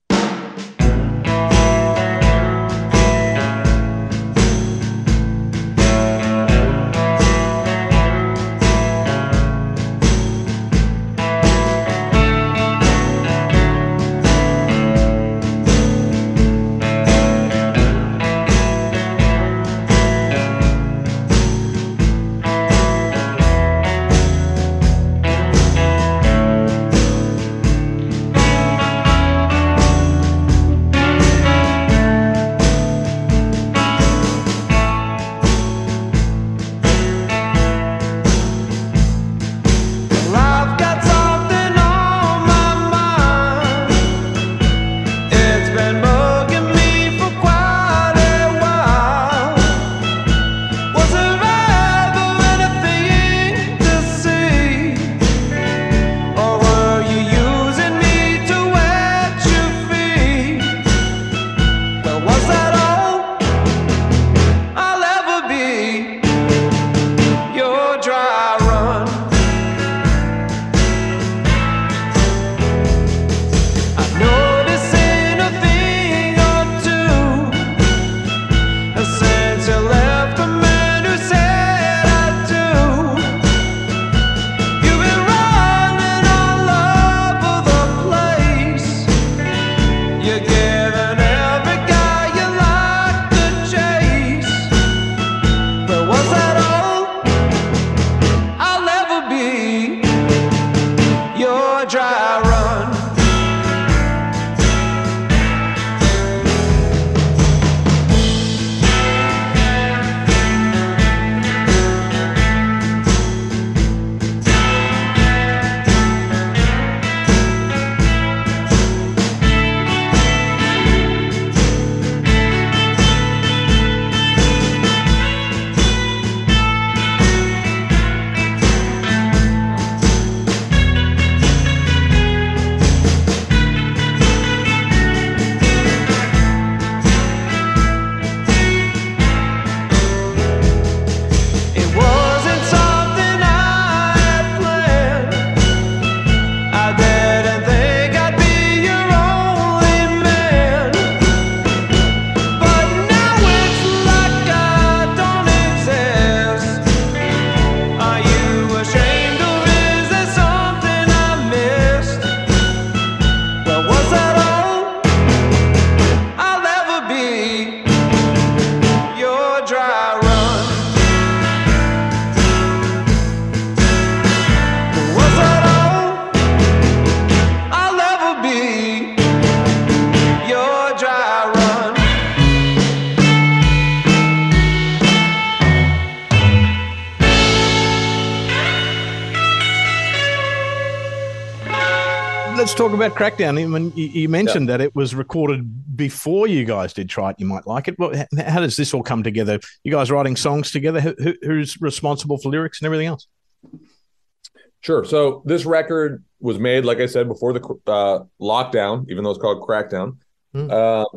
let's talk about Crackdown. I mean, you, you mentioned yeah. that it was recorded before you guys did Try It, You Might Like It. Well, how does this all come together? You guys writing songs together? Who, who's responsible for lyrics and everything else? Sure. So this record was made, like I said, before the uh, lockdown, even though it's called Crackdown. Mm. Uh,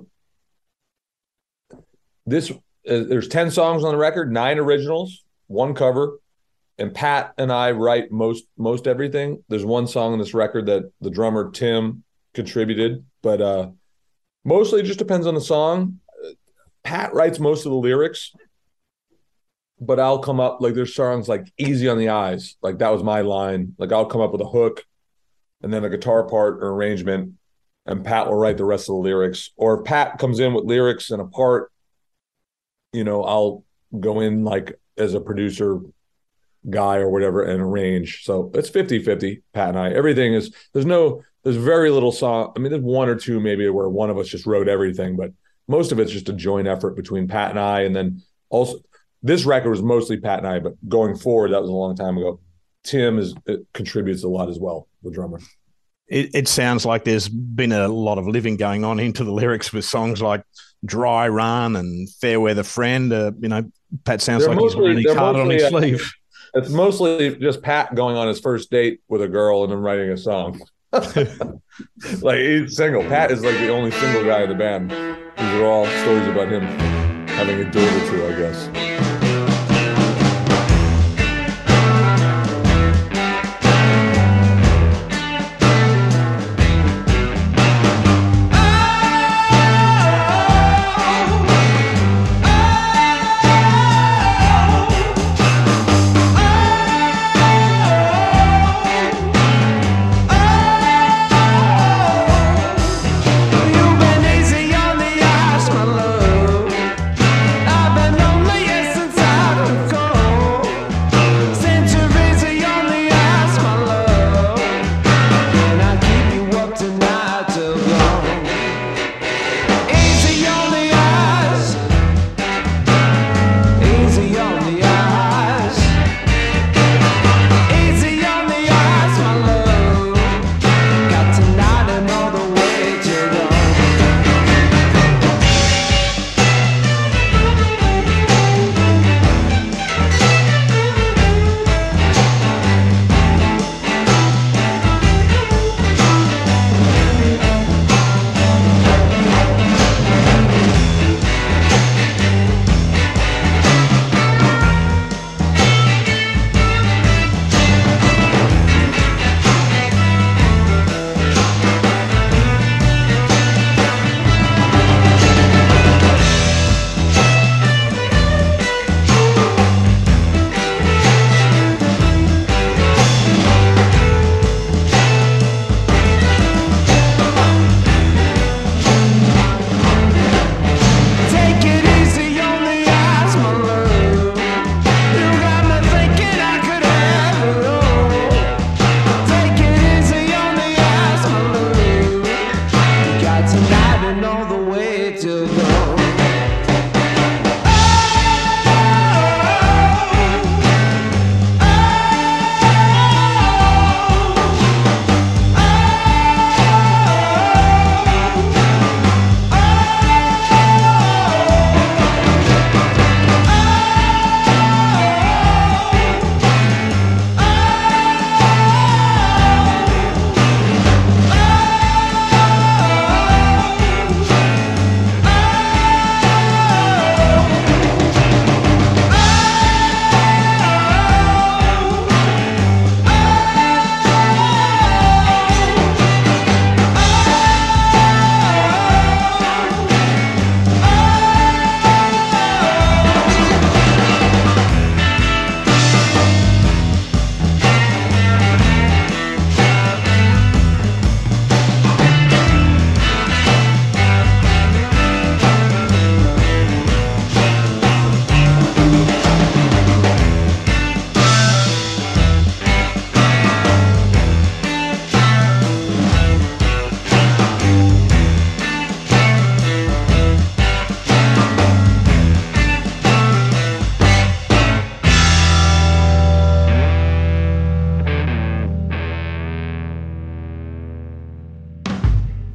this uh, there's ten songs on the record, nine originals, one cover. And Pat and I write most most everything. There's one song on this record that the drummer Tim contributed, but uh, mostly it just depends on the song. Pat writes most of the lyrics, but I'll come up, like there's songs like Easy on the Eyes. Like that was my line. Like I'll come up with a hook and then a guitar part or arrangement, and Pat will write the rest of the lyrics. Or if Pat comes in with lyrics and a part, you know, I'll go in like as a producer guy or whatever and arrange. So it's fifty-fifty, Pat and I. Everything is, there's no, there's very little song. I mean, there's one or two maybe where one of us just wrote everything, but most of it's just a joint effort between Pat and I. And then also, this record was mostly Pat and I, but going forward, that was a long time ago. Tim is it contributes a lot as well, the drummer. It, it sounds like there's been a lot of living going on into the lyrics with songs like Dry Run and Fair Weather Friend. Uh, you know, Pat sounds they're like mostly, he's wearing his heart on his uh, sleeve. It's mostly just Pat going on his first date with a girl and then writing a song. Like he's single. Pat is like the only single guy in the band. These are all stories about him having a date or two, I guess. You've been easy on the eyes, my love. I've been lonely, yes,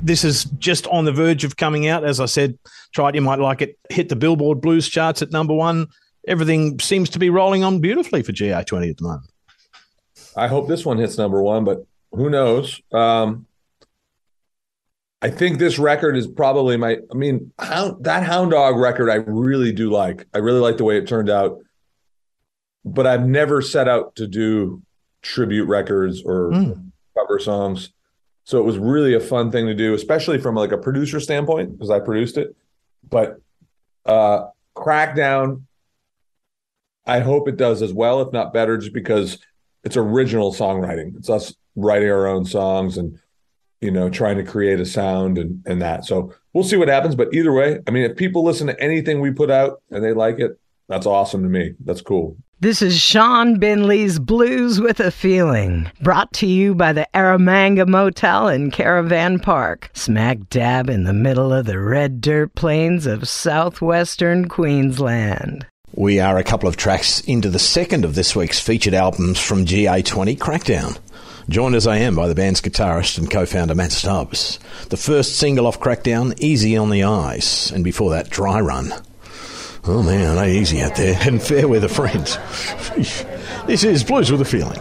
this is just on the verge of coming out. As I said, Try It, You Might Like It hit the Billboard Blues charts at number one. Everything seems to be rolling on beautifully for G A twenty at the moment. I hope this one hits number one, but who knows? Um, I think this record is probably my, I mean, Hound, that Hound Dog record I really do like. I really like the way it turned out. But I've never set out to do tribute records or mm. cover songs. So it was really a fun thing to do, especially from like a producer standpoint, because I produced it. But uh, Crackdown, I hope it does as well, if not better, just because it's original songwriting. It's us writing our own songs and, you know, trying to create a sound and, and that. So we'll see what happens. But either way, I mean, if people listen to anything we put out and they like it, that's awesome to me. That's cool. This is Sean Binley's Blues with a Feeling, brought to you by the Aramanga Motel in Caravan Park, smack dab in the middle of the red dirt plains of southwestern Queensland. We are a couple of tracks into the second of this week's featured albums from G A twenty, Crackdown. Joined as I am by the band's guitarist and co-founder Matt Stubbs. The first single off Crackdown, Easy on the Eyes, and before that, Dry Run. Oh man, they easy out there, and fair weather friends. This is Blues with a Feeling.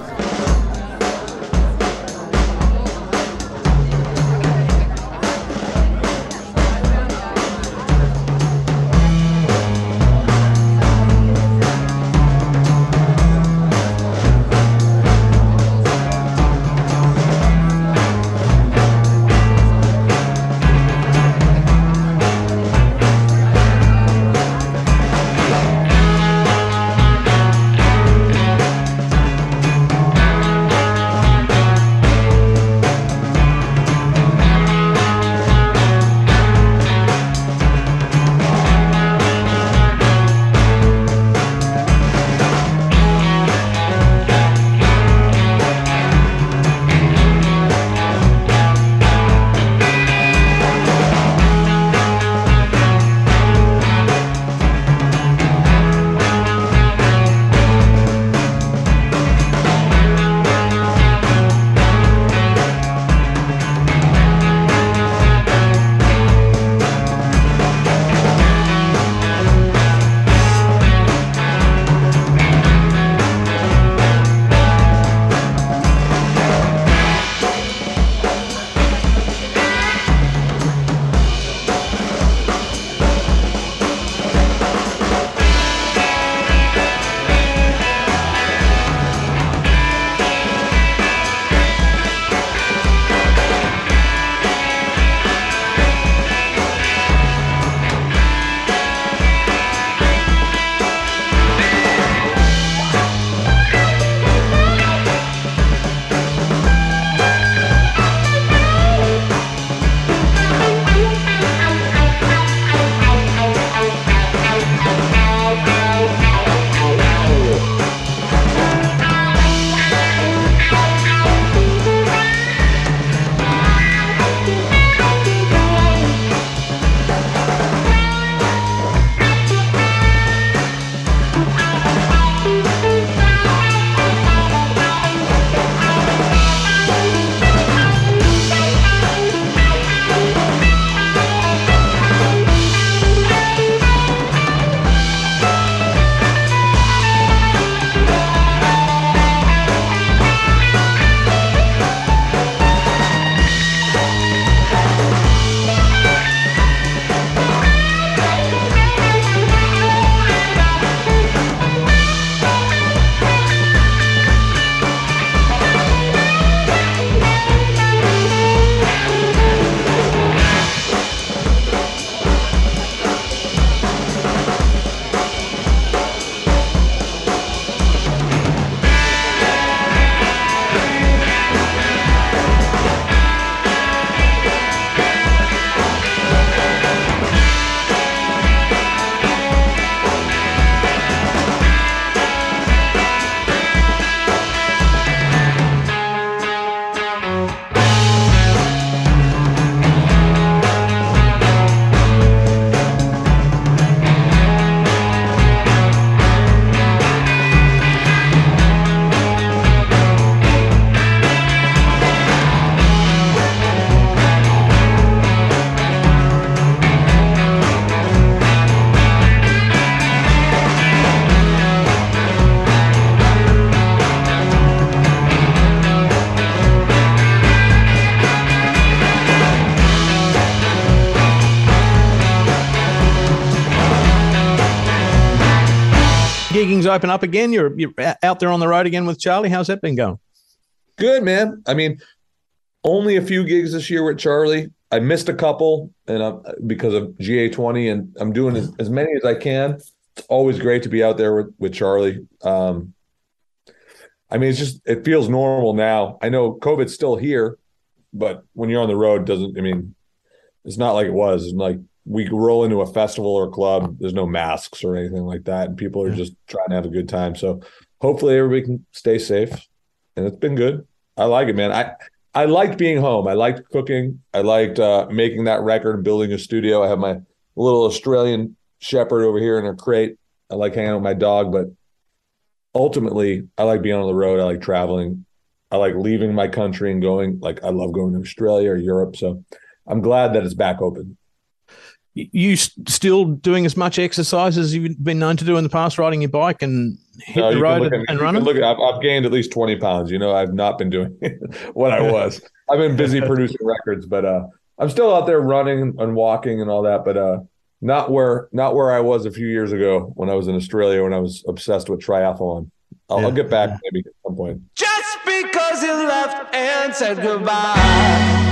gigging's open up again. You're you're out there on the road again with Charlie. How's that been going? Good, man. I mean, only a few gigs this year with Charlie. I missed a couple and I'm, because of G A twenty, and I'm doing as, as many as I can. It's always great to be out there with, with Charlie. Um, I mean, it's just, it feels normal now. I know COVID's still here, but when you're on the road, it doesn't, I mean, it's not like it was. It's like we roll into a festival or a club, there's no masks or anything like that, and people are just trying to have a good time. So hopefully everybody can stay safe, and it's been good. I like it, man. I I liked being home. I liked cooking. I liked uh, making that record and building a studio. I have my little Australian shepherd over here in her crate. I like hanging out with my dog, but ultimately, I like being on the road. I like traveling. I like leaving my country and going. Like, I love going to Australia or Europe. So I'm glad that it's back open. You still doing as much exercise as you've been known to do in the past, riding your bike and hit no, the road at, and, and running? Look, I've, I've gained at least twenty pounds. You know, I've not been doing what I was. I've been busy producing records, but uh, I'm still out there running and walking and all that, but uh, not where not where I was a few years ago when I was in Australia, when I was obsessed with triathlon. I'll, yeah. I'll get back maybe at some point. Just because you left and said goodbye,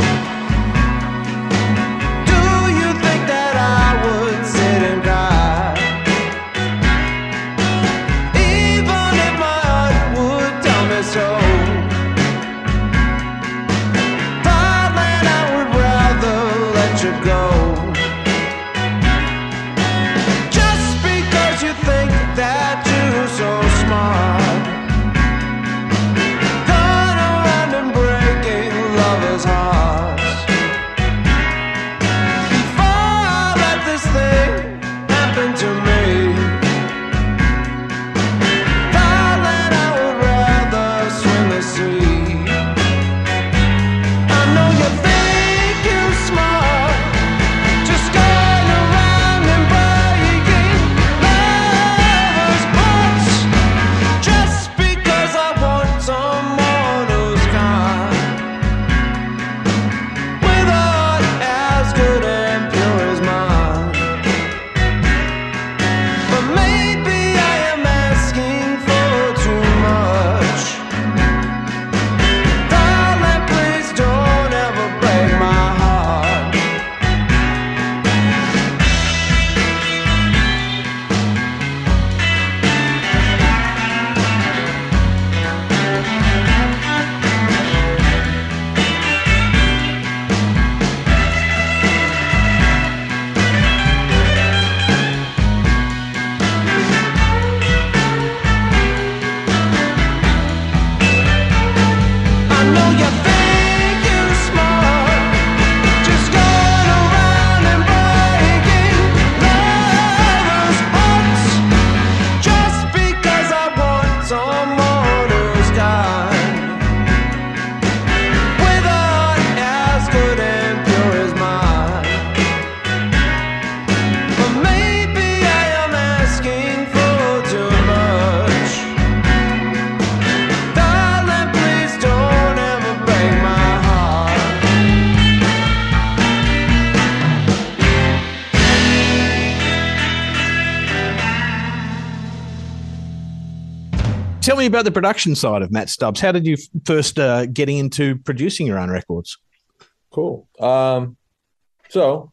I would sit and cry, even if my heart would tell me so. Darling, I would rather let you go. Just because you think that you're so smart, going around and breaking lovers' hearts. To me, darling, I would rather swim the sea. I know you think you're smart, just going around and breaking lovers' hearts. Just because I want someone who's kind, with a heart as good and pure as mine. Tell me about the production side of Matt Stubbs. How did you first uh, getting into producing your own records? Cool. Um, so,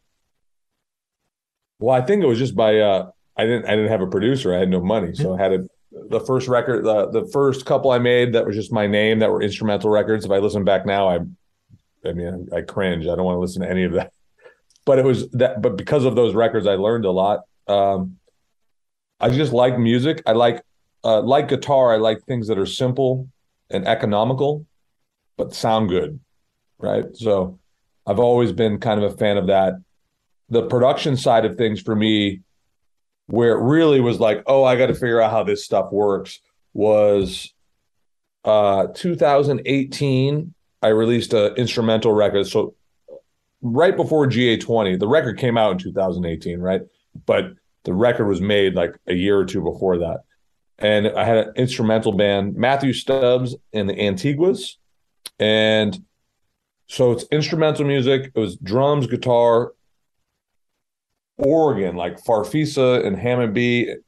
well, I think it was just by uh, I didn't I didn't have a producer. I had no money, so I had a, the first record, the the first couple I made that was just my name, that were instrumental records. If I listen back now, I, I mean, I cringe. I don't want to listen to any of that. But it was that. But because of those records, I learned a lot. Um, I just like music. I like. Uh, like guitar, I like things that are simple and economical, but sound good, right? So I've always been kind of a fan of that. The production side of things for me, where it really was like, oh, I got to figure out how this stuff works, was uh, two thousand eighteen. I released an instrumental record. So right before G A twenty, the record came out in two thousand eighteen, right? But the record was made like a year or two before that. And I had an instrumental band, Matthew Stubbs and the Antiguas. And so it's instrumental music. It was drums, guitar, organ, like Farfisa and Hammond B,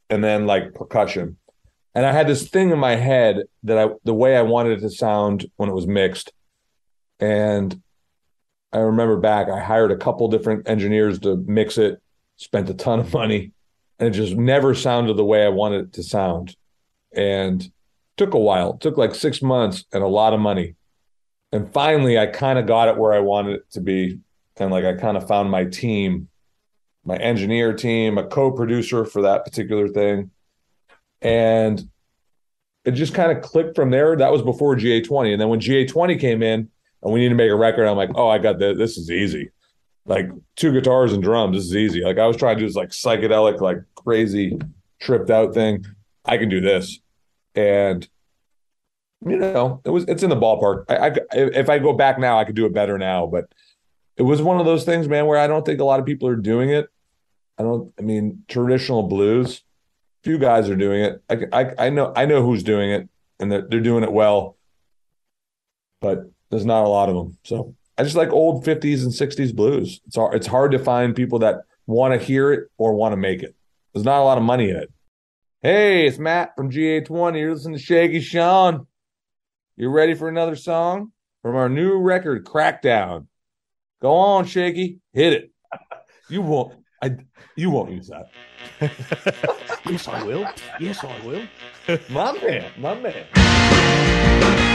and then like percussion. And I had this thing in my head that I, the way I wanted it to sound when it was mixed. And I remember back, I hired a couple different engineers to mix it, spent a ton of money, and it just never sounded the way I wanted it to sound. And it took a while. It took like six months and a lot of money. And finally, I kind of got it where I wanted it to be. And like, I kind of found my team, my engineer team, a co-producer for that particular thing. And it just kind of clicked from there. That was before G A twenty. And then when G A twenty came in and we need to make a record, I'm like, oh, I got this. This is easy. Like two guitars and drums. This is easy. Like I was trying to do this like psychedelic, like crazy tripped out thing. I can do this. And, you know, it was, it's in the ballpark. I, I, if I go back now, I could do it better now, but it was one of those things, man, where I don't think a lot of people are doing it. I don't, I mean, traditional blues, few guys are doing it. I, I, I know, I know who's doing it, and they're, they're doing it well, but there's not a lot of them. So I just like old fifties and sixties blues. It's hard, it's hard to find people that want to hear it or want to make it. There's not a lot of money in it. Hey, it's Matt from G A twenty. You're listening to Shaky Sean. You ready for another song from our new record, Crackdown? Go on, Shaky. Hit it. You won't. I. You won't use that. Yes, I will. Yes, I will. My man. My man.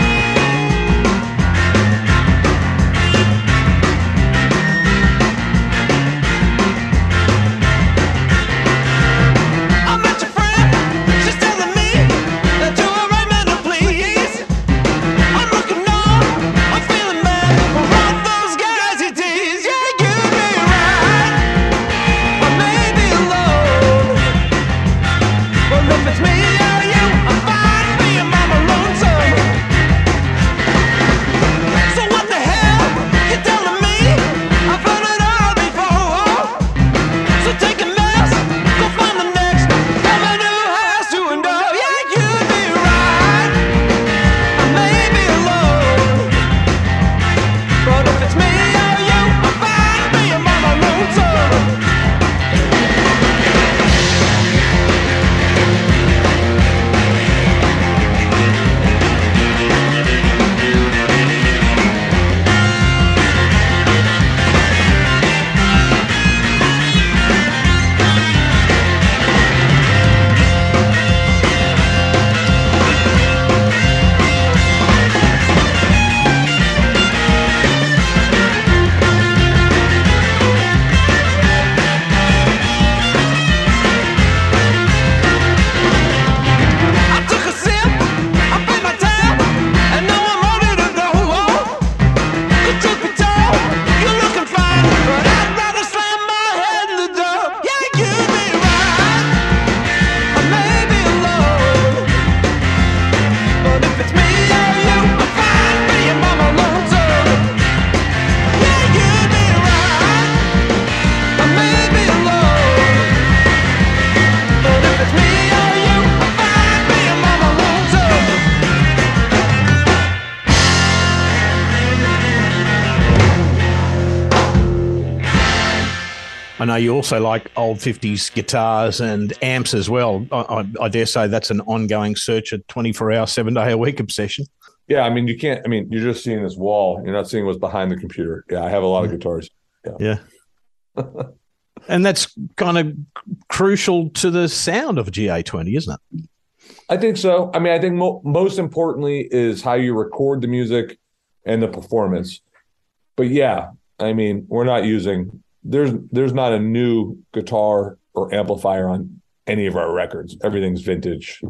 I know you also like old fifties guitars and amps as well. I, I, I dare say that's an ongoing search, a twenty-four hour, seven day a week obsession. Yeah, I mean, you can't, I mean, you're just seeing this wall. You're not seeing what's behind the computer. Yeah, I have a lot of guitars. Yeah. yeah. And that's kind of crucial to the sound of a G A twenty, isn't it? I think so. I mean, I think mo- most importantly is how you record the music and the performance. But yeah, I mean, we're not using... There's there's not a new guitar or amplifier on any of our records. Everything's vintage.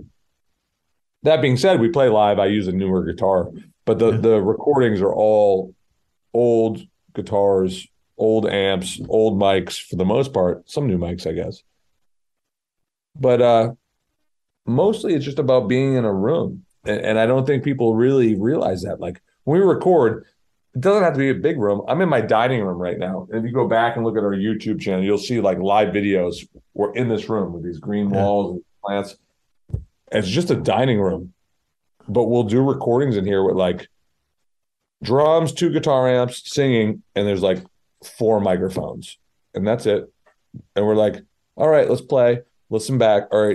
That being said, we play live. I use a newer guitar, but the, the recordings are all old guitars, old amps, old mics for the most part. Some new mics, I guess. But uh, mostly it's just about being in a room. And, and I don't think people really realize that. Like when we record, it doesn't have to be a big room. I'm in my dining room right now. And if you go back and look at our YouTube channel, you'll see like live videos. We're in this room with these green walls and plants. It's just a dining room. But we'll do recordings in here with like drums, two guitar amps, singing, and there's like four microphones. And that's it. And we're like, all right, let's play. Listen back. All right,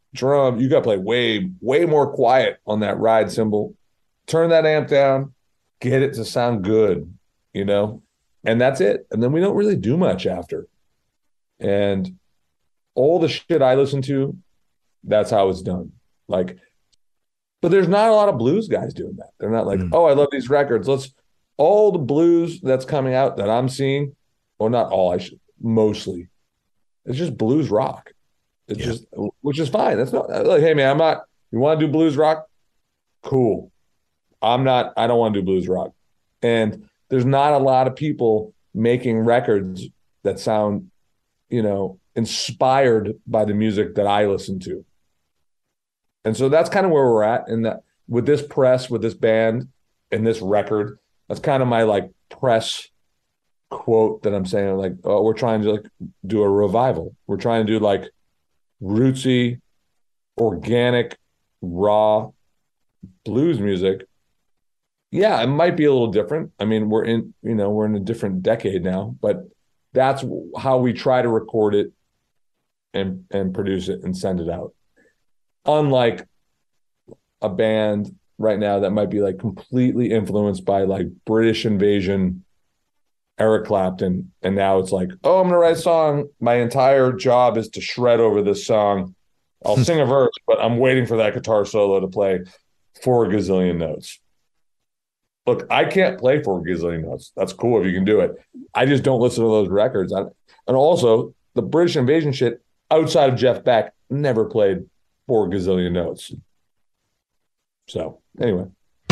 drum, you got to play way, way more quiet on that ride cymbal. Turn that amp down, get it to sound good, you know? And that's it. And then we don't really do much after. And all the shit I listen to, that's how it's done. Like, but there's not a lot of blues guys doing that. They're not like, mm. oh, I love these records. Let's, all the blues that's coming out that I'm seeing, well, not all, I should, mostly, it's just blues rock. It's yeah. just, which is fine. That's not like, hey man, I'm not, you want to do blues rock? Cool. I'm not, I don't want to do blues rock. And there's not a lot of people making records that sound, you know, inspired by the music that I listen to. And so that's kind of where we're at. And that with this press, with this band and this record, that's kind of my like press quote that I'm saying, like, oh, we're trying to like do a revival. We're trying to do like rootsy, organic, raw blues music. Yeah, it might be a little different. I mean, we're in, you know, we're in a different decade now, but that's how we try to record it and and produce it and send it out. Unlike a band right now that might be like completely influenced by like British Invasion, Eric Clapton, and now it's like, oh, I'm gonna write a song. My entire job is to shred over this song. I'll sing a verse, but I'm waiting for that guitar solo to play four gazillion notes. Look, I can't play four gazillion notes. That's cool if you can do it. I just don't listen to those records. I, and also, the British Invasion shit, outside of Jeff Beck, never played four gazillion notes. So, anyway.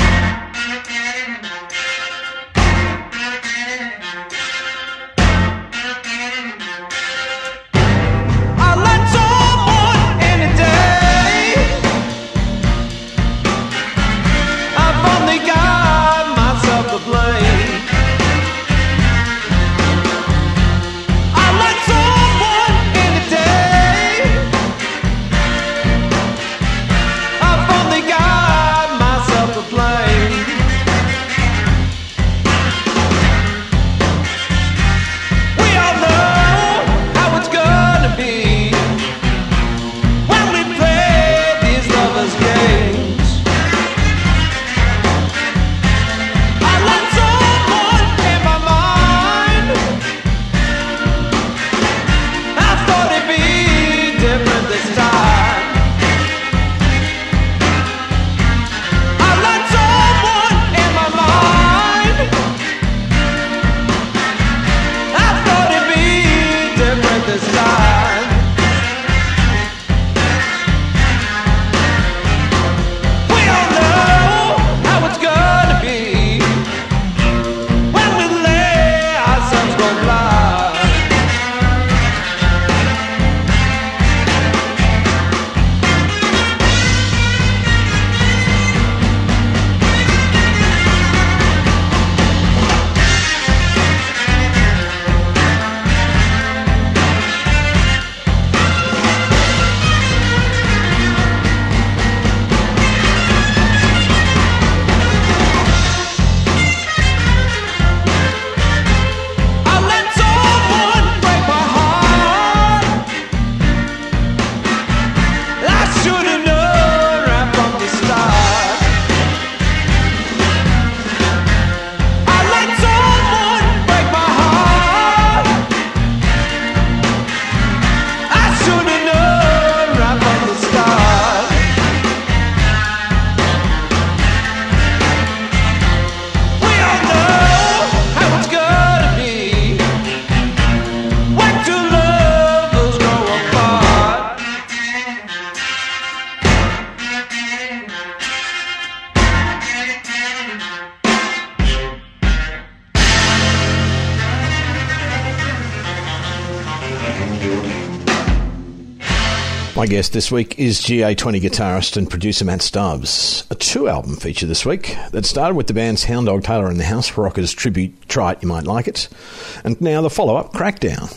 My guest this week is G A twenty guitarist and producer Matt Stubbs. A two-album feature this week that started with the band's Hound Dog Taylor and the House Rockers tribute Trite, You Might Like It, and now the follow-up, Crackdown.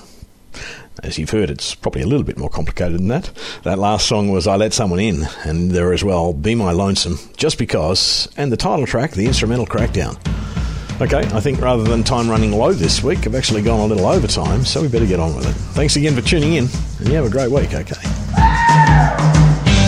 As you've heard, it's probably a little bit more complicated than that. That last song was I Let Someone In, and there as well, Be My Lonesome, Just Because, and the title track, the instrumental Crackdown. Okay, I think rather than time running low this week, I've actually gone a little overtime, so we better get on with it. Thanks again for tuning in, and you have a great week, okay?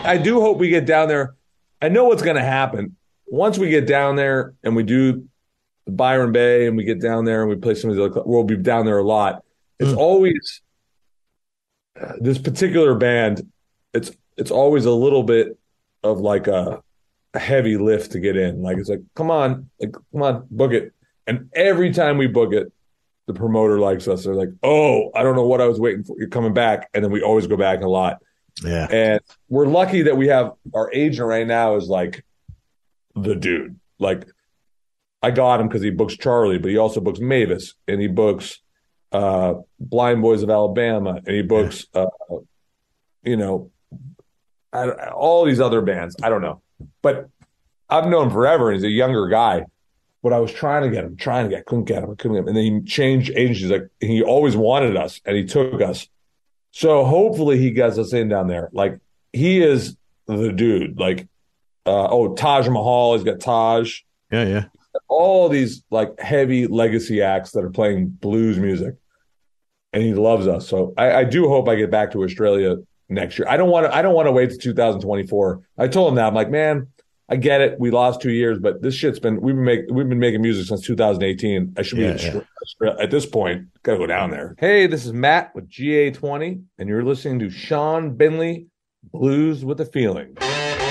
I do hope we get down there. I know what's going to happen. Once we get down there and we do Byron Bay and we get down there and we play some of the other, we'll be down there a lot. It's mm. always uh, this particular band. It's it's always a little bit of like a, a heavy lift to get in. Like it's like, come on, like come on, book it. And every time we book it, the promoter likes us. They're like, oh, I don't know what I was waiting for. You're coming back. And then we always go back a lot. Yeah. And we're lucky that we have our agent right now is like the dude. Like I got him because he books Charlie, but he also books Mavis and he books uh, Blind Boys of Alabama and he books, yeah. uh, you know, I, all these other bands. I don't know. But I've known him forever. And he's a younger guy. But I was trying to get him, trying to get, couldn't get him, I couldn't get him. And then he changed agencies. Like he always wanted us and he took us. So hopefully he gets us in down there. Like he is the dude. Like, uh, oh, Taj Mahal, he's got Taj. Yeah, yeah. All these like heavy legacy acts that are playing blues music. And he loves us. So I, I do hope I get back to Australia next year. I don't want to, I don't want to wait to two thousand twenty-four. I told him that. I'm like, man, I get it. We lost two years, but this shit's been, we've been making, we've been making music since two thousand eighteen. I should be, yeah, in, yeah. at this point, gotta go down there. Hey, this is Matt with G A twenty, and you're listening to Sean Binley, Blues with a Feeling.